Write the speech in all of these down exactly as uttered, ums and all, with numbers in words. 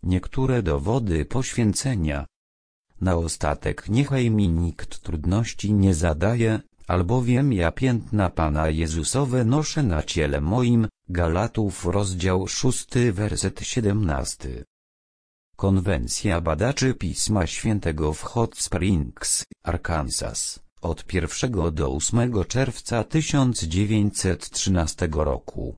niektóre dowody poświęcenia. Na ostatek niechaj mi nikt trudności nie zadaje, albowiem ja piętna Pana Jezusowe noszę na ciele moim. Galatów rozdział szósty werset siedemnasty. Konwencja badaczy Pisma Świętego w Hot Springs, Arkansas, od pierwszego do ósmego czerwca tysiąc dziewięćset trzynastego roku.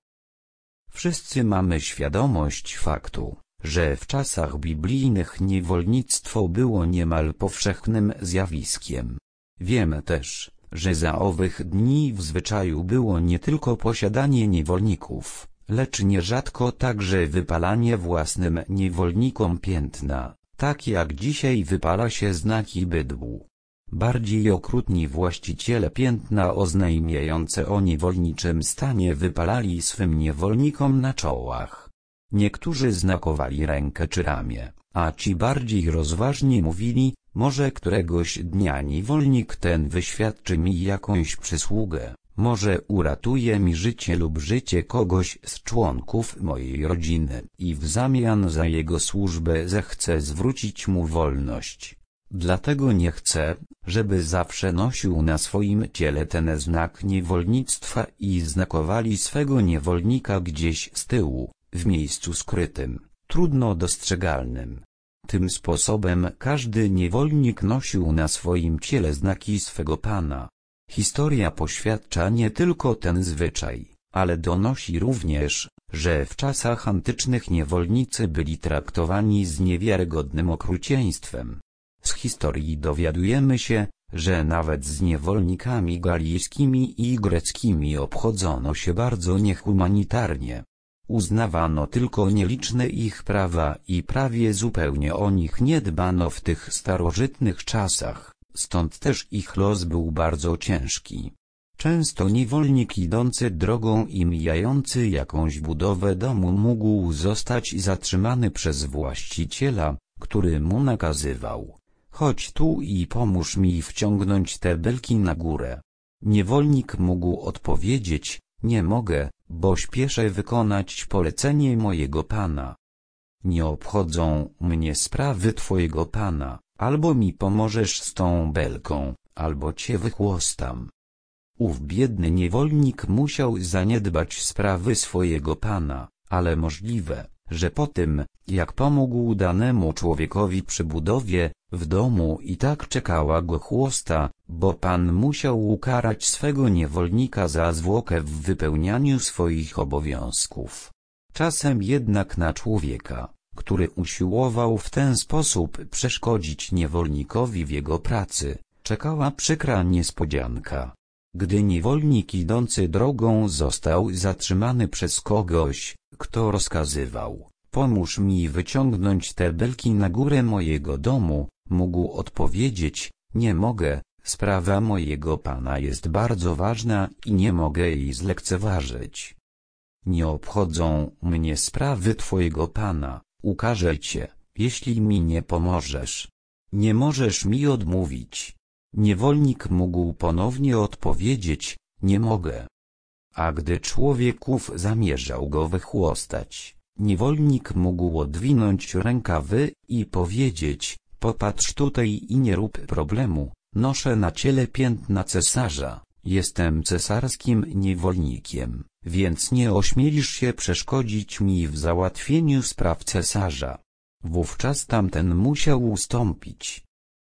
Wszyscy mamy świadomość faktu, że w czasach biblijnych niewolnictwo było niemal powszechnym zjawiskiem. Wiemy też, że za owych dni w zwyczaju było nie tylko posiadanie niewolników, lecz nierzadko także wypalanie własnym niewolnikom piętna, tak jak dzisiaj wypala się znaki bydłu. Bardziej okrutni właściciele piętna oznajmiające o niewolniczym stanie wypalali swym niewolnikom na czołach. Niektórzy znakowali rękę czy ramię, a ci bardziej rozważni mówili: może któregoś dnia niewolnik ten wyświadczy mi jakąś przysługę, może uratuje mi życie lub życie kogoś z członków mojej rodziny i w zamian za jego służbę zechcę zwrócić mu wolność. Dlatego nie chcę, żeby zawsze nosił na swoim ciele ten znak niewolnictwa i znakowali swego niewolnika gdzieś z tyłu, w miejscu skrytym, trudno dostrzegalnym. Tym sposobem każdy niewolnik nosił na swoim ciele znaki swego pana. Historia poświadcza nie tylko ten zwyczaj, ale donosi również, że w czasach antycznych niewolnicy byli traktowani z niewiarygodnym okrucieństwem. Z historii dowiadujemy się, że nawet z niewolnikami galijskimi i greckimi obchodzono się bardzo niehumanitarnie. Uznawano tylko nieliczne ich prawa i prawie zupełnie o nich nie dbano w tych starożytnych czasach, stąd też ich los był bardzo ciężki. Często niewolnik idący drogą i mijający jakąś budowę domu mógł zostać zatrzymany przez właściciela, który mu nakazywał: chodź tu i pomóż mi wciągnąć te belki na górę. Niewolnik mógł odpowiedzieć: nie mogę, bo śpieszę wykonać polecenie mojego pana. Nie obchodzą mnie sprawy twojego pana, albo mi pomożesz z tą belką, albo cię wychłostam. Ów biedny niewolnik musiał zaniedbać sprawy swojego pana, ale możliwe, że po tym, jak pomógł danemu człowiekowi przy budowie, w domu i tak czekała go chłosta, bo pan musiał ukarać swego niewolnika za zwłokę w wypełnianiu swoich obowiązków. Czasem jednak na człowieka, który usiłował w ten sposób przeszkodzić niewolnikowi w jego pracy, czekała przykra niespodzianka. Gdy niewolnik idący drogą został zatrzymany przez kogoś, kto rozkazywał: pomóż mi wyciągnąć te belki na górę mojego domu, mógł odpowiedzieć: nie mogę, sprawa mojego pana jest bardzo ważna i nie mogę jej zlekceważyć. Nie obchodzą mnie sprawy twojego pana, ukarzę cię, jeśli mi nie pomożesz. Nie możesz mi odmówić. Niewolnik mógł ponownie odpowiedzieć: nie mogę. A gdy człowiek ów zamierzał go wychłostać, niewolnik mógł odwinąć rękawy i powiedzieć: popatrz tutaj i nie rób problemu, noszę na ciele piętna cesarza, jestem cesarskim niewolnikiem, więc nie ośmielisz się przeszkodzić mi w załatwieniu spraw cesarza. Wówczas tamten musiał ustąpić.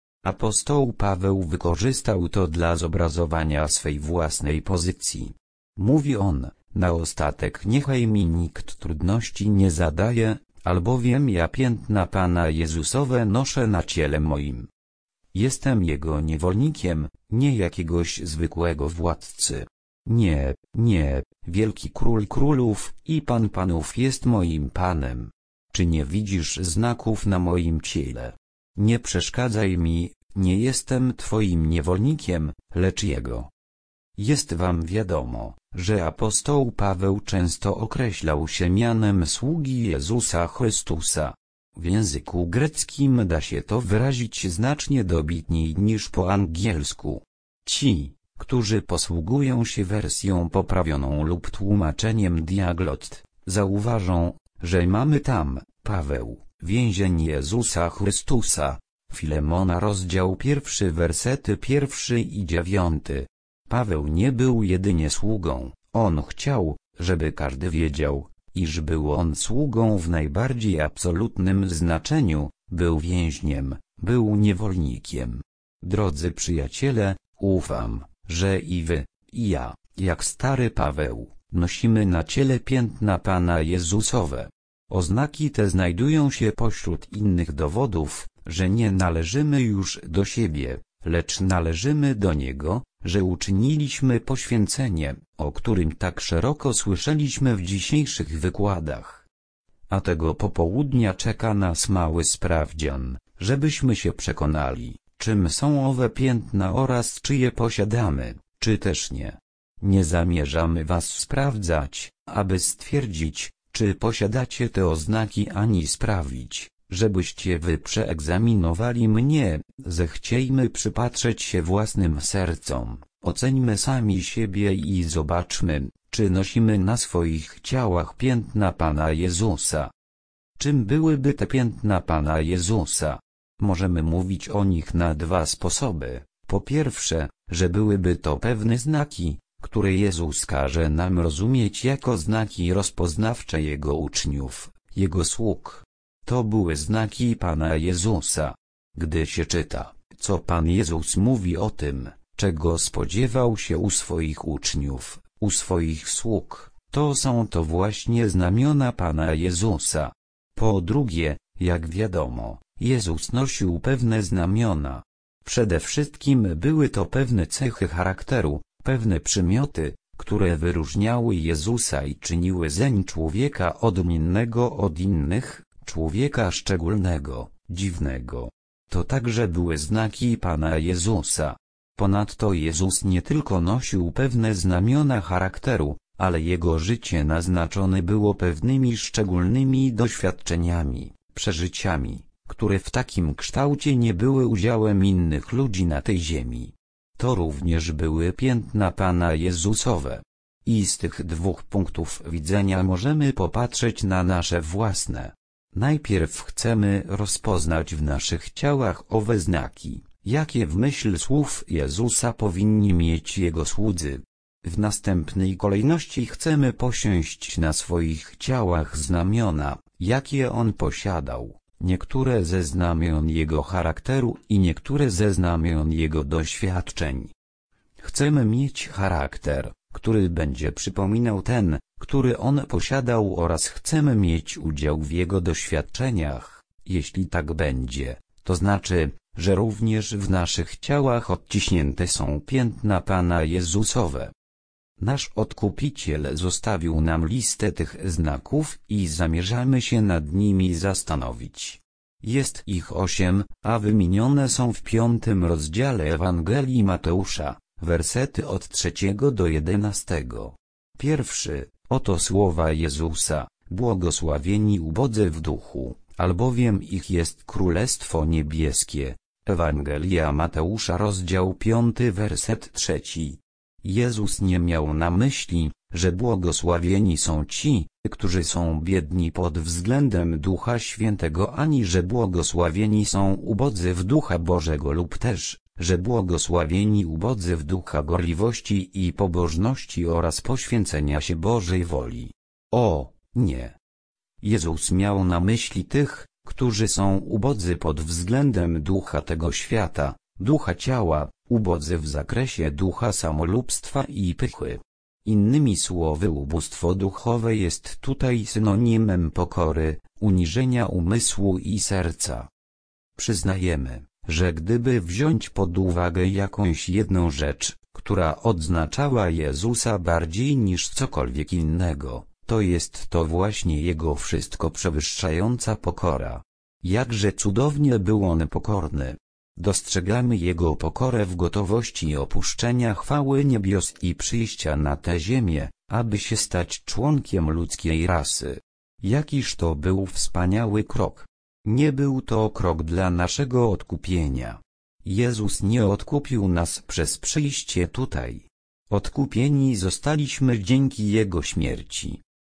Apostoł Paweł wykorzystał to dla zobrazowania swej własnej pozycji. Mówi on: na ostatek niechaj mi nikt trudności nie zadaje, albowiem ja piętna Pana Jezusowe noszę na ciele moim. Jestem Jego niewolnikiem, nie jakiegoś zwykłego władcy. Nie, nie, wielki Król królów i Pan panów jest moim Panem. Czy nie widzisz znaków na moim ciele? Nie przeszkadzaj mi, nie jestem Twoim niewolnikiem, lecz Jego. Jest wam wiadomo, że apostoł Paweł często określał się mianem sługi Jezusa Chrystusa. W języku greckim da się to wyrazić znacznie dobitniej niż po angielsku. Ci, którzy posługują się wersją poprawioną lub tłumaczeniem Diaglott, zauważą, że mamy tam: Paweł, Więzień Jezusa Chrystusa. Filemona rozdział pierwszy wersety pierwszy i dziewiąty. Paweł nie był jedynie sługą, on chciał, żeby każdy wiedział, iż był on sługą w najbardziej absolutnym znaczeniu, był więźniem, był niewolnikiem. Drodzy przyjaciele, ufam, że i wy, i ja, jak stary Paweł, nosimy na ciele piętna Pana Jezusowe. Oznaki te znajdują się pośród innych dowodów, że nie należymy już do siebie, lecz należymy do Niego, że uczyniliśmy poświęcenie, o którym tak szeroko słyszeliśmy w dzisiejszych wykładach. A tego popołudnia czeka nas mały sprawdzian, żebyśmy się przekonali, czym są owe piętna oraz czy je posiadamy, czy też nie. Nie zamierzamy was sprawdzać, aby stwierdzić, czy posiadacie te oznaki, ani sprawić, żebyście wy przeegzaminowali mnie. Zechciejmy przypatrzeć się własnym sercom, oceńmy sami siebie i zobaczmy, czy nosimy na swoich ciałach piętna Pana Jezusa. Czym byłyby te piętna Pana Jezusa? Możemy mówić o nich na dwa sposoby. Po pierwsze, że byłyby to pewne znaki, które Jezus każe nam rozumieć jako znaki rozpoznawcze Jego uczniów, Jego sług. To były znaki Pana Jezusa. Gdy się czyta, co Pan Jezus mówi o tym, czego spodziewał się u swoich uczniów, u swoich sług, to są to właśnie znamiona Pana Jezusa. Po drugie, jak wiadomo, Jezus nosił pewne znamiona. Przede wszystkim były to pewne cechy charakteru, pewne przymioty, które wyróżniały Jezusa i czyniły zeń człowieka odmiennego od innych, człowieka szczególnego, dziwnego. To także były znaki Pana Jezusa. Ponadto Jezus nie tylko nosił pewne znamiona charakteru, ale Jego życie naznaczone było pewnymi szczególnymi doświadczeniami, przeżyciami, które w takim kształcie nie były udziałem innych ludzi na tej ziemi. To również były piętna Pana Jezusowe. I z tych dwóch punktów widzenia możemy popatrzeć na nasze własne. Najpierw chcemy rozpoznać w naszych ciałach owe znaki, jakie w myśl słów Jezusa powinni mieć Jego słudzy. W następnej kolejności chcemy posiąść na swoich ciałach znamiona, jakie On posiadał, niektóre ze znamion Jego charakteru i niektóre ze znamion Jego doświadczeń. Chcemy mieć charakter, który będzie przypominał ten, który On posiadał, oraz chcemy mieć udział w Jego doświadczeniach. Jeśli tak będzie, to znaczy, że również w naszych ciałach odciśnięte są piętna Pana Jezusowe. Nasz Odkupiciel zostawił nam listę tych znaków i zamierzamy się nad nimi zastanowić. Jest ich osiem, a wymienione są w piątym rozdziale Ewangelii Mateusza, wersety od trzeciego do jedenastego. Pierwszy, oto słowa Jezusa: błogosławieni ubodzy w duchu, albowiem ich jest Królestwo Niebieskie. Ewangelia Mateusza, rozdział piąty, werset trzeci. Jezus nie miał na myśli, że błogosławieni są ci, którzy są biedni pod względem Ducha Świętego, ani że błogosławieni są ubodzy w Ducha Bożego, lub też, że błogosławieni ubodzy w ducha gorliwości i pobożności oraz poświęcenia się Bożej woli. O, nie! Jezus miał na myśli tych, którzy są ubodzy pod względem ducha tego świata, ducha ciała, ubodzy w zakresie ducha samolubstwa i pychy. Innymi słowy, ubóstwo duchowe jest tutaj synonimem pokory, uniżenia umysłu i serca. Przyznajemy, że gdyby wziąć pod uwagę jakąś jedną rzecz, która odznaczała Jezusa bardziej niż cokolwiek innego, to jest to właśnie Jego wszystko przewyższająca pokora. Jakże cudownie był On pokorny. Dostrzegamy Jego pokorę w gotowości opuszczenia chwały niebios i przyjścia na tę ziemię, aby się stać członkiem ludzkiej rasy. Jakiż to był wspaniały krok! Nie był to krok dla naszego odkupienia. Jezus nie odkupił nas przez przyjście tutaj. Odkupieni zostaliśmy dzięki Jego śmierci.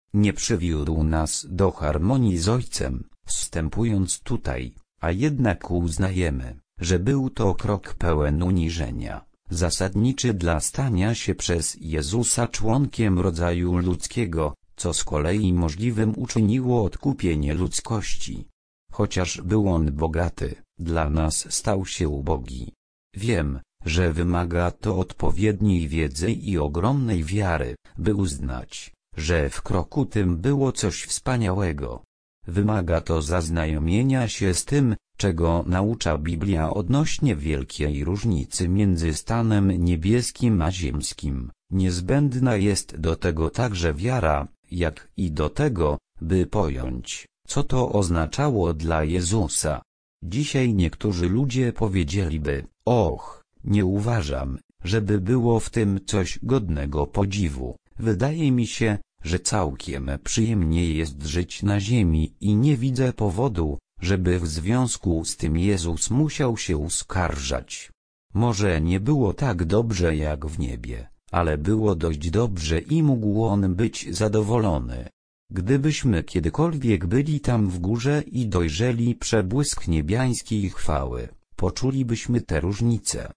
Nie przywiódł nas do harmonii z Ojcem, wstępując tutaj, a jednak uznajemy, że był to krok pełen uniżenia, zasadniczy dla stania się przez Jezusa członkiem rodzaju ludzkiego, co z kolei możliwym uczyniło odkupienie ludzkości. Chociaż był on bogaty, dla nas stał się ubogi. Wiem, że wymaga to odpowiedniej wiedzy i ogromnej wiary, by uznać, że w kroku tym było coś wspaniałego. Wymaga to zaznajomienia się z tym, czego naucza Biblia odnośnie wielkiej różnicy między stanem niebieskim a ziemskim. Niezbędna jest do tego także wiara, jak i do tego, by pojąć, co to oznaczało dla Jezusa. Dzisiaj niektórzy ludzie powiedzieliby: och, nie uważam, żeby było w tym coś godnego podziwu. Wydaje mi się, że całkiem przyjemnie jest żyć na ziemi i nie widzę powodu, żeby w związku z tym Jezus musiał się uskarżać. Może nie było tak dobrze jak w niebie, ale było dość dobrze i mógł on być zadowolony. Gdybyśmy kiedykolwiek byli tam w górze i dojrzeli przebłysk niebiańskiej chwały, poczulibyśmy te różnice.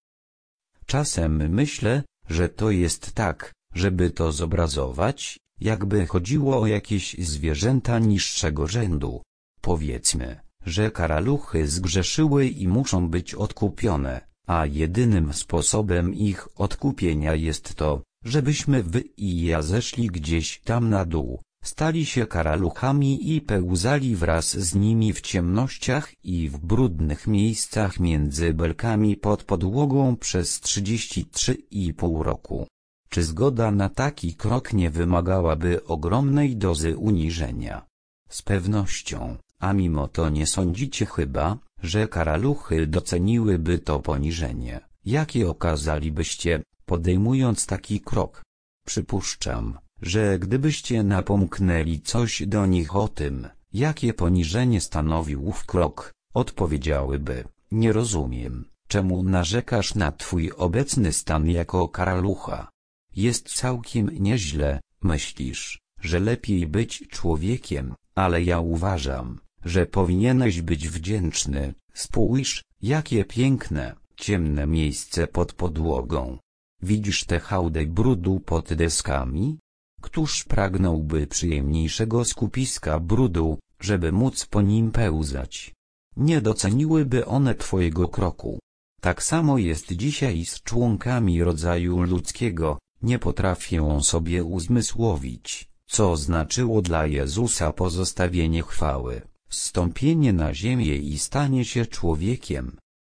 Czasem myślę, że to jest tak, żeby to zobrazować, jakby chodziło o jakieś zwierzęta niższego rzędu. Powiedzmy, że karaluchy zgrzeszyły i muszą być odkupione, a jedynym sposobem ich odkupienia jest to, żebyśmy wy i ja zeszli gdzieś tam na dół, stali się karaluchami i pełzali wraz z nimi w ciemnościach i w brudnych miejscach między belkami pod podłogą przez trzydzieści trzy i pół roku. Czy zgoda na taki krok nie wymagałaby ogromnej dozy uniżenia? Z pewnością, a mimo to nie sądzicie chyba, że karaluchy doceniłyby to poniżenie, jakie okazalibyście, podejmując taki krok? Przypuszczam, że gdybyście napomknęli coś do nich o tym, jakie poniżenie stanowił ów krok, odpowiedziałyby: nie rozumiem, czemu narzekasz na twój obecny stan jako karalucha. Jest całkiem nieźle, myślisz, że lepiej być człowiekiem, ale ja uważam, że powinieneś być wdzięczny. Spójrz, jakie piękne, ciemne miejsce pod podłogą. Widzisz tę hałdę brudu pod deskami? Któż pragnąłby przyjemniejszego skupiska brudu, żeby móc po nim pełzać? Nie doceniłyby one twojego kroku. Tak samo jest dzisiaj z członkami rodzaju ludzkiego. Nie potrafię sobie uzmysłowić, co znaczyło dla Jezusa pozostawienie chwały, zstąpienie na ziemię i stanie się człowiekiem.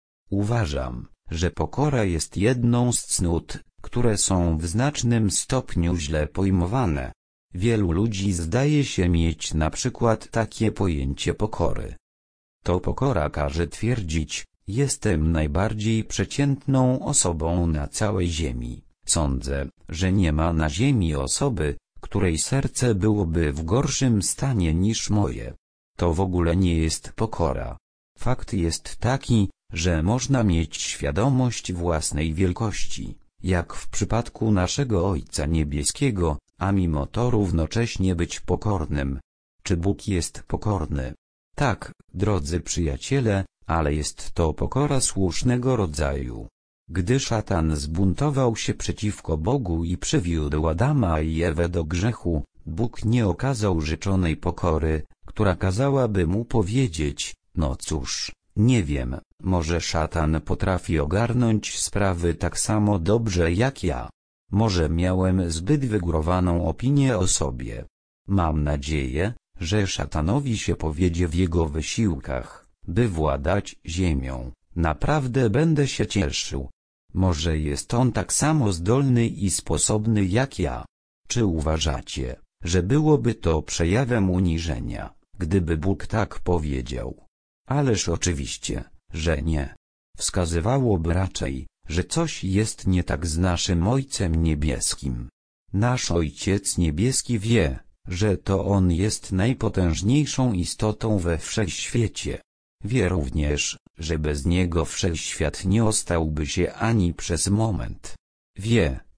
Uważam, że pokora jest jedną z cnót, które są w znacznym stopniu źle pojmowane. Wielu ludzi zdaje się mieć na przykład takie pojęcie pokory. To pokora każe twierdzić: jestem najbardziej przeciętną osobą na całej ziemi. Sądzę, że nie ma na ziemi osoby, której serce byłoby w gorszym stanie niż moje. To w ogóle nie jest pokora. Fakt jest taki, że można mieć świadomość własnej wielkości, jak w przypadku naszego Ojca Niebieskiego, a mimo to równocześnie być pokornym. Czy Bóg jest pokorny? Tak, drodzy przyjaciele, ale jest to pokora słusznego rodzaju. Gdy szatan zbuntował się przeciwko Bogu i przywiódł Adama i Ewę do grzechu, Bóg nie okazał życzonej pokory, która kazałaby mu powiedzieć: no cóż, nie wiem, może szatan potrafi ogarnąć sprawy tak samo dobrze jak ja. Może miałem zbyt wygórowaną opinię o sobie. Mam nadzieję, że szatanowi się powiedzie w jego wysiłkach, by władać ziemią. Naprawdę będę się cieszył. Może jest on tak samo zdolny i sposobny jak ja. Czy uważacie, że byłoby to przejawem uniżenia, gdyby Bóg tak powiedział? Ależ oczywiście, że nie. Wskazywałoby raczej, że coś jest nie tak z naszym Ojcem Niebieskim. Nasz Ojciec Niebieski wie, że to On jest najpotężniejszą istotą we wszechświecie. Wie również, że bez Niego wszechświat nie ostałby się ani przez moment. Wie,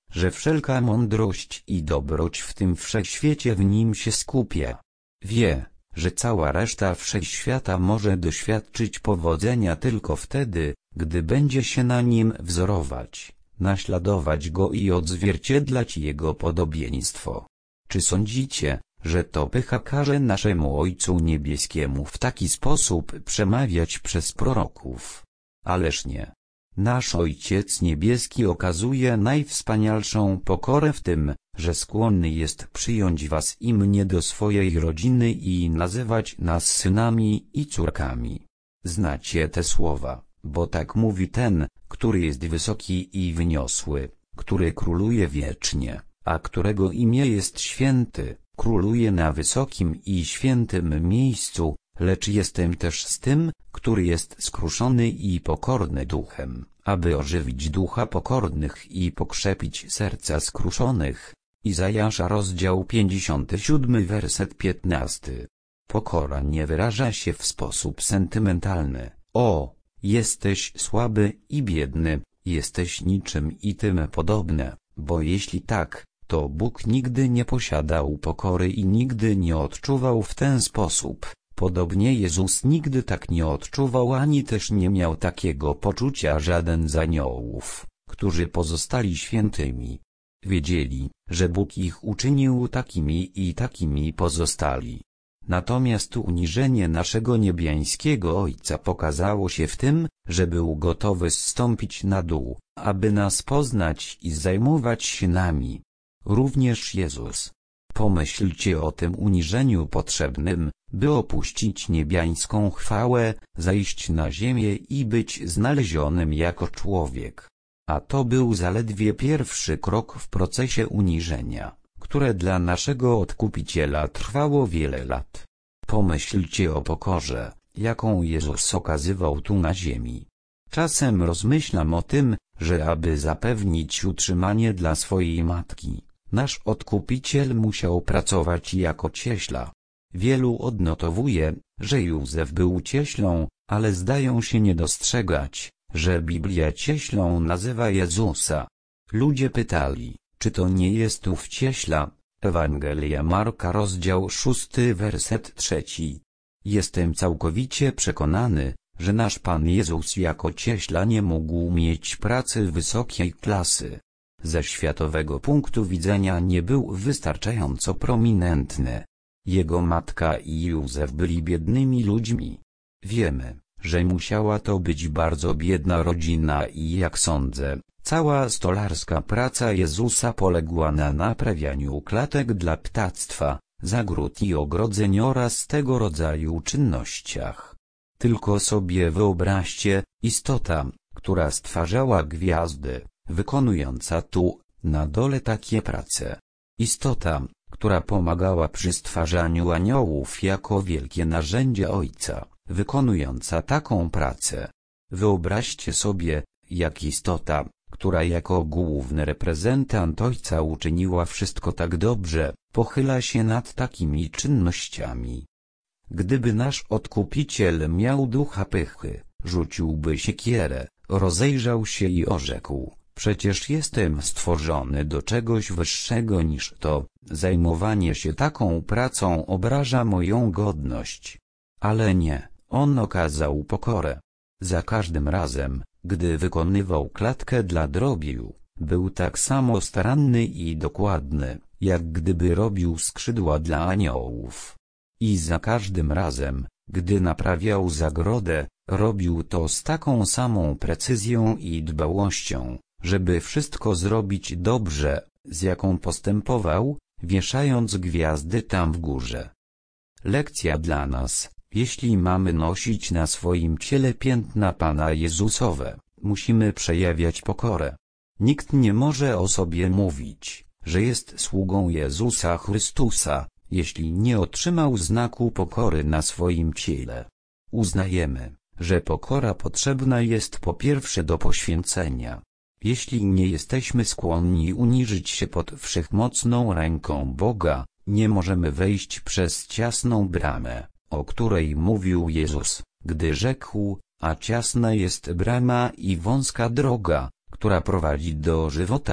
że wszelka mądrość i dobroć w tym wszechświecie w nim się skupia. Wie, że cała reszta wszechświata może doświadczyć powodzenia tylko wtedy, gdy będzie się na nim wzorować, naśladować go i odzwierciedlać jego podobieństwo. Czy sądzicie, że to pycha każe naszemu Ojcu Niebieskiemu w taki sposób przemawiać przez proroków? Ależ nie. Nasz Ojciec Niebieski okazuje najwspanialszą pokorę w tym, że skłonny jest przyjąć was i mnie do swojej rodziny i nazywać nas synami i córkami. Znacie te słowa, bo tak mówi ten, który jest wysoki i wyniosły, który króluje wiecznie, a którego imię jest święty, króluje na wysokim i świętym miejscu, lecz jestem też z tym, który jest skruszony i pokorny duchem, aby ożywić ducha pokornych i pokrzepić serca skruszonych. Izajasza rozdział pięćdziesiąty siódmy werset piętnasty. Pokora nie wyraża się w sposób sentymentalny. O, jesteś słaby i biedny, jesteś niczym i tym podobne, bo jeśli tak, to Bóg nigdy nie posiadał pokory i nigdy nie odczuwał w ten sposób. Podobnie Jezus nigdy tak nie odczuwał ani też nie miał takiego poczucia żaden z aniołów, którzy pozostali świętymi. Wiedzieli, że Bóg ich uczynił takimi i takimi pozostali. Natomiast uniżenie naszego niebiańskiego Ojca pokazało się w tym, że był gotowy zstąpić na dół, aby nas poznać i zajmować się nami. Również Jezus. Pomyślcie o tym uniżeniu potrzebnym, by opuścić niebiańską chwałę, zajść na ziemię i być znalezionym jako człowiek. A to był zaledwie pierwszy krok w procesie uniżenia, które dla naszego Odkupiciela trwało wiele lat. Pomyślcie o pokorze, jaką Jezus okazywał tu na ziemi. Czasem rozmyślam o tym, że aby zapewnić utrzymanie dla swojej matki, nasz Odkupiciel musiał pracować jako cieśla. Wielu odnotowuje, że Józef był cieślą, ale zdają się nie dostrzegać, że Biblia cieślą nazywa Jezusa. Ludzie pytali, czy to nie jest ów cieśla? Ewangelia Marka rozdział szósty werset trzeci. Jestem całkowicie przekonany, że nasz Pan Jezus jako cieśla nie mógł mieć pracy wysokiej klasy. Ze światowego punktu widzenia nie był wystarczająco prominentny. Jego matka i Józef byli biednymi ludźmi. Wiemy, że musiała to być bardzo biedna rodzina i jak sądzę, cała stolarska praca Jezusa poległa na naprawianiu klatek dla ptactwa, zagród i ogrodzeń oraz tego rodzaju czynnościach. Tylko sobie wyobraźcie, istota, która stwarzała gwiazdy, wykonująca tu, na dole takie prace. Istota, która pomagała przy stwarzaniu aniołów jako wielkie narzędzie Ojca, wykonująca taką pracę. Wyobraźcie sobie, jak istota, która jako główny reprezentant Ojca uczyniła wszystko tak dobrze, pochyla się nad takimi czynnościami. Gdyby nasz Odkupiciel miał ducha pychy, rzuciłby siekierę, rozejrzał się i orzekł: przecież jestem stworzony do czegoś wyższego niż to, zajmowanie się taką pracą obraża moją godność. Ale nie, on okazał pokorę. Za każdym razem, gdy wykonywał klatkę dla drobiu, był tak samo staranny i dokładny, jak gdyby robił skrzydła dla aniołów. I za każdym razem, gdy naprawiał zagrodę, robił to z taką samą precyzją i dbałością, żeby wszystko zrobić dobrze, z jaką postępował, wieszając gwiazdy tam w górze. Lekcja dla nas: jeśli mamy nosić na swoim ciele piętna Pana Jezusowe, musimy przejawiać pokorę. Nikt nie może o sobie mówić, że jest sługą Jezusa Chrystusa, jeśli nie otrzymał znaku pokory na swoim ciele. Uznajemy, że pokora potrzebna jest po pierwsze do poświęcenia. Jeśli nie jesteśmy skłonni uniżyć się pod wszechmocną ręką Boga, nie możemy wejść przez ciasną bramę, o której mówił Jezus, gdy rzekł: a ciasna jest brama i wąska droga, która prowadzi do żywota,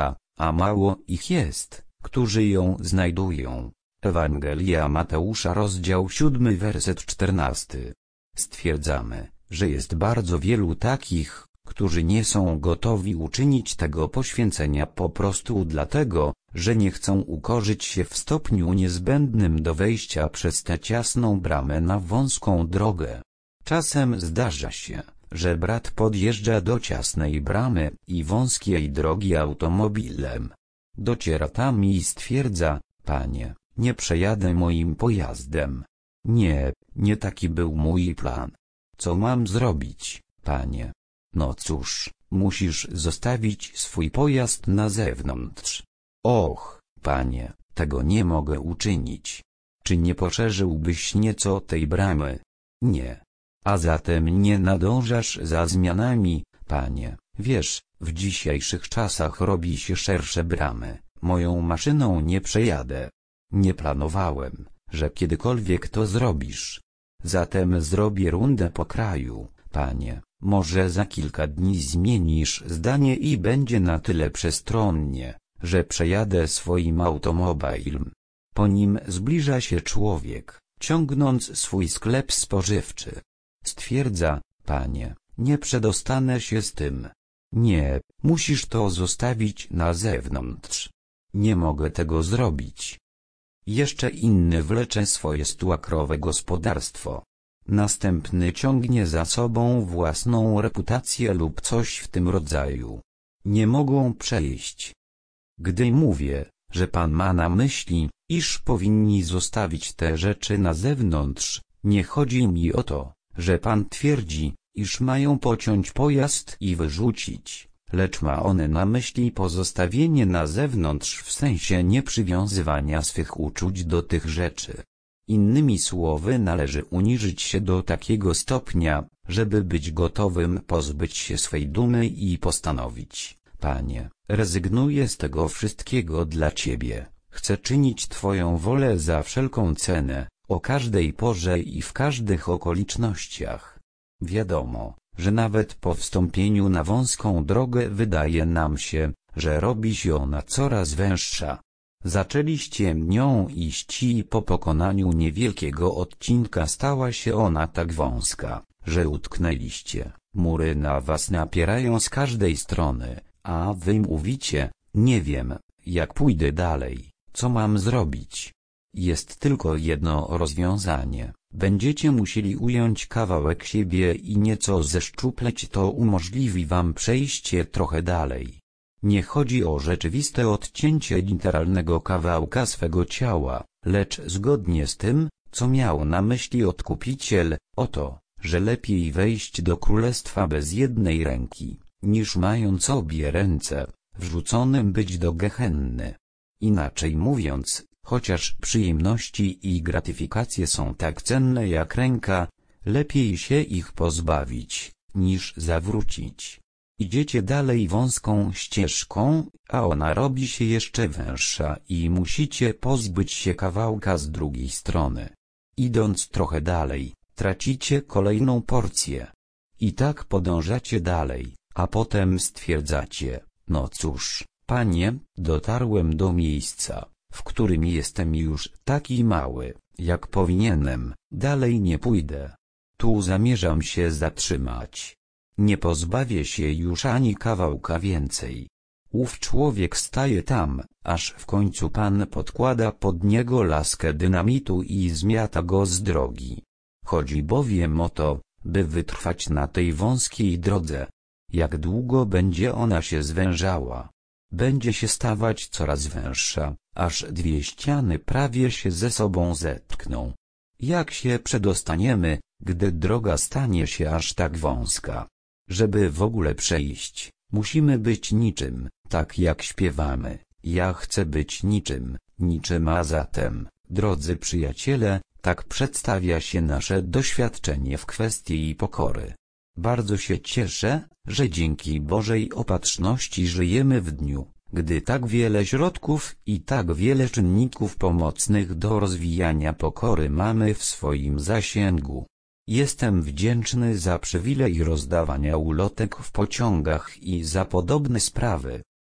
a mało ich jest, którzy ją znajdują. Ewangelia Mateusza, rozdział siódmy, werset czternasty. Stwierdzamy, że jest bardzo wielu takich, którzy nie są gotowi uczynić tego poświęcenia po prostu dlatego, że nie chcą ukorzyć się w stopniu niezbędnym do wejścia przez tę ciasną bramę na wąską drogę. Czasem zdarza się, że brat podjeżdża do ciasnej bramy i wąskiej drogi automobilem. Dociera tam i stwierdza: Panie, nie przejadę moim pojazdem. Nie, nie taki był mój plan. Co mam zrobić, Panie? No cóż, musisz zostawić swój pojazd na zewnątrz. Och, Panie, tego nie mogę uczynić. Czy nie poszerzyłbyś nieco tej bramy? Nie. A zatem nie nadążasz za zmianami, Panie. Wiesz, w dzisiejszych czasach robi się szersze bramy, moją maszyną nie przejadę. Nie planowałem, że kiedykolwiek to zrobisz. Zatem zrobię rundę po kraju, Panie. Może za kilka dni zmienisz zdanie i będzie na tyle przestronnie, że przejadę swoim automobilem. Po nim zbliża się człowiek, ciągnąc swój sklep spożywczy. Stwierdza: Panie, nie przedostanę się z tym. Nie, musisz to zostawić na zewnątrz. Nie mogę tego zrobić. Jeszcze inny wlecze swoje stuakrowe gospodarstwo. Następny ciągnie za sobą własną reputację lub coś w tym rodzaju. Nie mogą przejść. Gdy mówię, że Pan ma na myśli, iż powinni zostawić te rzeczy na zewnątrz, nie chodzi mi o to, że Pan twierdzi, iż mają pociąć pojazd i wyrzucić, lecz ma on na myśli pozostawienie na zewnątrz w sensie nieprzywiązywania swych uczuć do tych rzeczy. Innymi słowy, należy uniżyć się do takiego stopnia, żeby być gotowym pozbyć się swej dumy i postanowić: Panie, rezygnuję z tego wszystkiego dla Ciebie, chcę czynić Twoją wolę za wszelką cenę, o każdej porze i w każdych okolicznościach. Wiadomo, że nawet po wstąpieniu na wąską drogę wydaje nam się, że robi się ona coraz węższa. Zaczęliście nią iść i po pokonaniu niewielkiego odcinka stała się ona tak wąska, że utknęliście, mury na was napierają z każdej strony, a wy mówicie: nie wiem, jak pójdę dalej, co mam zrobić. Jest tylko jedno rozwiązanie: będziecie musieli ująć kawałek siebie i nieco zeszczupleć, to umożliwi wam przejście trochę dalej. Nie chodzi o rzeczywiste odcięcie literalnego kawałka swego ciała, lecz zgodnie z tym, co miał na myśli Odkupiciel, o to, że lepiej wejść do królestwa bez jednej ręki, niż mając obie ręce, wrzuconym być do gehenny. Inaczej mówiąc, chociaż przyjemności i gratyfikacje są tak cenne jak ręka, lepiej się ich pozbawić, niż zawrócić. Idziecie dalej wąską ścieżką, a ona robi się jeszcze węższa i musicie pozbyć się kawałka z drugiej strony. Idąc trochę dalej, tracicie kolejną porcję. I tak podążacie dalej, a potem stwierdzacie: no cóż, Panie, dotarłem do miejsca, w którym jestem już taki mały, jak powinienem, dalej nie pójdę. Tu zamierzam się zatrzymać. Nie pozbawię się już ani kawałka więcej. Ów człowiek staje tam, aż w końcu Pan podkłada pod niego laskę dynamitu i zmiata go z drogi. Chodzi bowiem o to, by wytrwać na tej wąskiej drodze. Jak długo będzie ona się zwężała? Będzie się stawać coraz węższa, aż dwie ściany prawie się ze sobą zetkną. Jak się przedostaniemy, gdy droga stanie się aż tak wąska? Żeby w ogóle przejść, musimy być niczym, tak jak śpiewamy: ja chcę być niczym, niczym. A zatem, drodzy przyjaciele, tak przedstawia się nasze doświadczenie w kwestii pokory. Bardzo się cieszę, że dzięki Bożej opatrzności żyjemy w dniu, gdy tak wiele środków i tak wiele czynników pomocnych do rozwijania pokory mamy w swoim zasięgu. Jestem wdzięczny za przywilej rozdawania ulotek w pociągach i za podobne sprawy.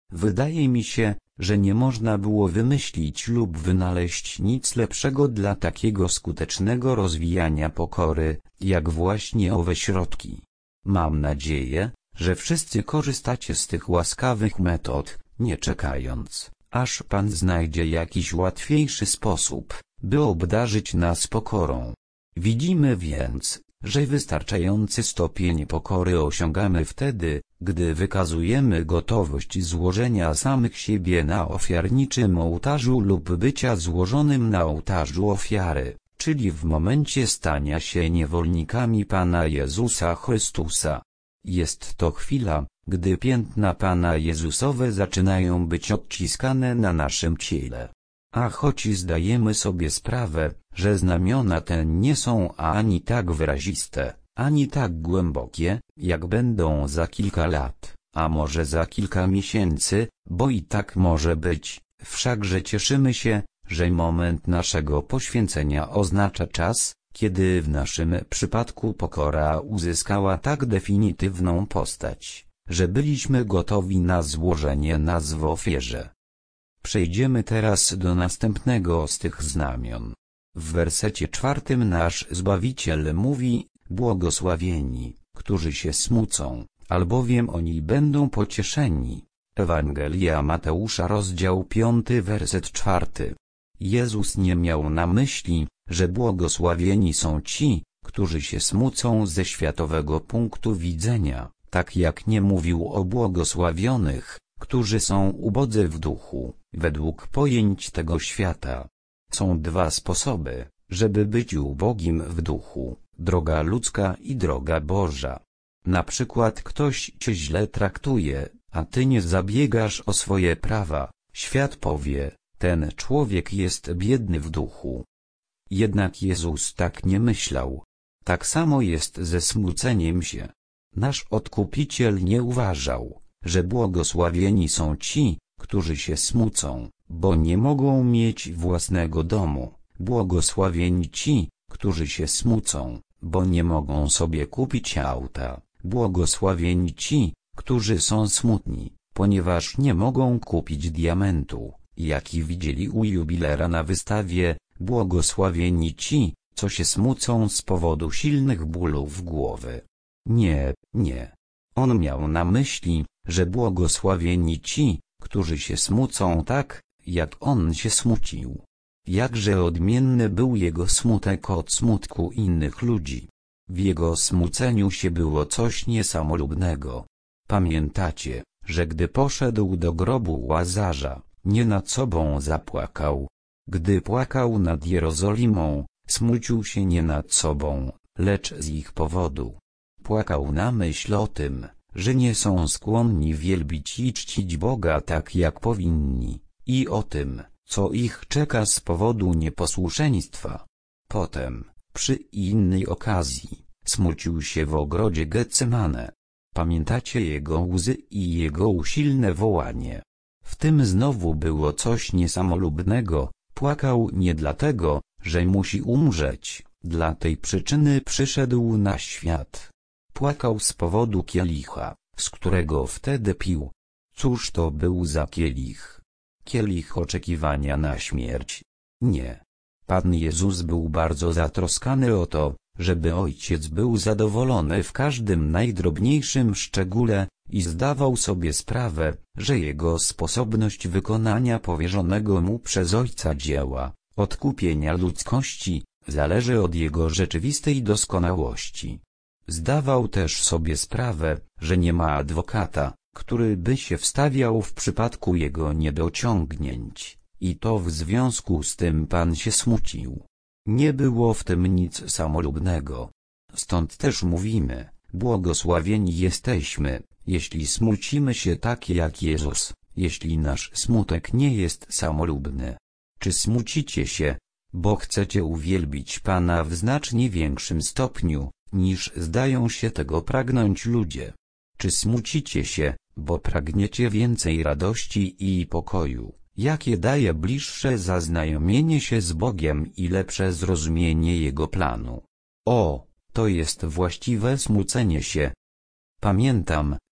Wydaje mi się, że nie można było wymyślić lub wynaleźć nic lepszego dla takiego skutecznego rozwijania pokory, jak właśnie owe środki. Mam nadzieję, że wszyscy korzystacie z tych łaskawych metod, nie czekając, aż Pan znajdzie jakiś łatwiejszy sposób, by obdarzyć nas pokorą. Widzimy więc, że wystarczający stopień pokory osiągamy wtedy, gdy wykazujemy gotowość złożenia samych siebie na ofiarniczym ołtarzu lub bycia złożonym na ołtarzu ofiary, czyli w momencie stania się niewolnikami Pana Jezusa Chrystusa. Jest to chwila, gdy piętna Pana Jezusowe zaczynają być odciskane na naszym ciele. A choć zdajemy sobie sprawę, że znamiona te nie są ani tak wyraziste, ani tak głębokie, jak będą za kilka lat, a może za kilka miesięcy, bo i tak może być, wszakże cieszymy się, że moment naszego poświęcenia oznacza czas, kiedy w naszym przypadku pokora uzyskała tak definitywną postać, że byliśmy gotowi na złożenie nas w ofierze. Przejdziemy teraz do następnego z tych znamion. W wersecie czwartym nasz Zbawiciel mówi: błogosławieni, którzy się smucą, albowiem oni będą pocieszeni. Ewangelia Mateusza, rozdział piąty, werset czwarty. Jezus nie miał na myśli, że błogosławieni są ci, którzy się smucą ze światowego punktu widzenia, tak jak nie mówił o błogosławionych, którzy są ubodzy w duchu, według pojęć tego świata. Są dwa sposoby, żeby być ubogim w duchu: droga ludzka i droga Boża. Na przykład ktoś cię źle traktuje, a ty nie zabiegasz o swoje prawa, świat powie: ten człowiek jest biedny w duchu. Jednak Jezus tak nie myślał. Tak samo jest ze smuceniem się. Nasz Odkupiciel nie uważał, że błogosławieni są ci, którzy się smucą, bo nie mogą mieć własnego domu, błogosławieni ci, którzy się smucą, bo nie mogą sobie kupić auta, błogosławieni ci, którzy są smutni, ponieważ nie mogą kupić diamentu, jaki widzieli u jubilera na wystawie, błogosławieni ci, co się smucą z powodu silnych bólów głowy. Nie, nie. On miał na myśli, że błogosławieni ci, którzy się smucą tak, jak on się smucił. Jakże odmienny był jego smutek od smutku innych ludzi. W jego smuceniu się było coś niesamolubnego. Pamiętacie, że gdy poszedł do grobu Łazarza, nie nad sobą zapłakał. Gdy płakał nad Jerozolimą, smucił się nie nad sobą, lecz z ich powodu. Płakał na myśl o tym, że nie są skłonni wielbić i czcić Boga tak jak powinni, i o tym, co ich czeka z powodu nieposłuszeństwa. Potem, przy innej okazji, smucił się w ogrodzie Getsemane. Pamiętacie jego łzy i jego usilne wołanie. W tym znowu było coś niesamolubnego. Płakał nie dlatego, że musi umrzeć, dla tej przyczyny przyszedł na świat. Płakał z powodu kielicha, z którego wtedy pił. Cóż to był za kielich? Kielich oczekiwania na śmierć? Nie. Pan Jezus był bardzo zatroskany o to, żeby Ojciec był zadowolony w każdym najdrobniejszym szczególe, i zdawał sobie sprawę, że jego sposobność wykonania powierzonego mu przez Ojca dzieła, odkupienia ludzkości, zależy od jego rzeczywistej doskonałości. Zdawał też sobie sprawę, że nie ma adwokata, który by się wstawiał w przypadku jego niedociągnięć, i to w związku z tym Pan się smucił. Nie było w tym nic samolubnego. Stąd też mówimy: błogosławieni jesteśmy, jeśli smucimy się tak jak Jezus, jeśli nasz smutek nie jest samolubny. Czy smucicie się, bo chcecie uwielbić Pana w znacznie większym stopniu, niż zdają się tego pragnąć ludzie? Czy smucicie się, bo pragniecie więcej radości i pokoju, jakie daje bliższe zaznajomienie się z Bogiem i lepsze zrozumienie Jego planu? O, to jest właściwe smucenie się. Pamiętam,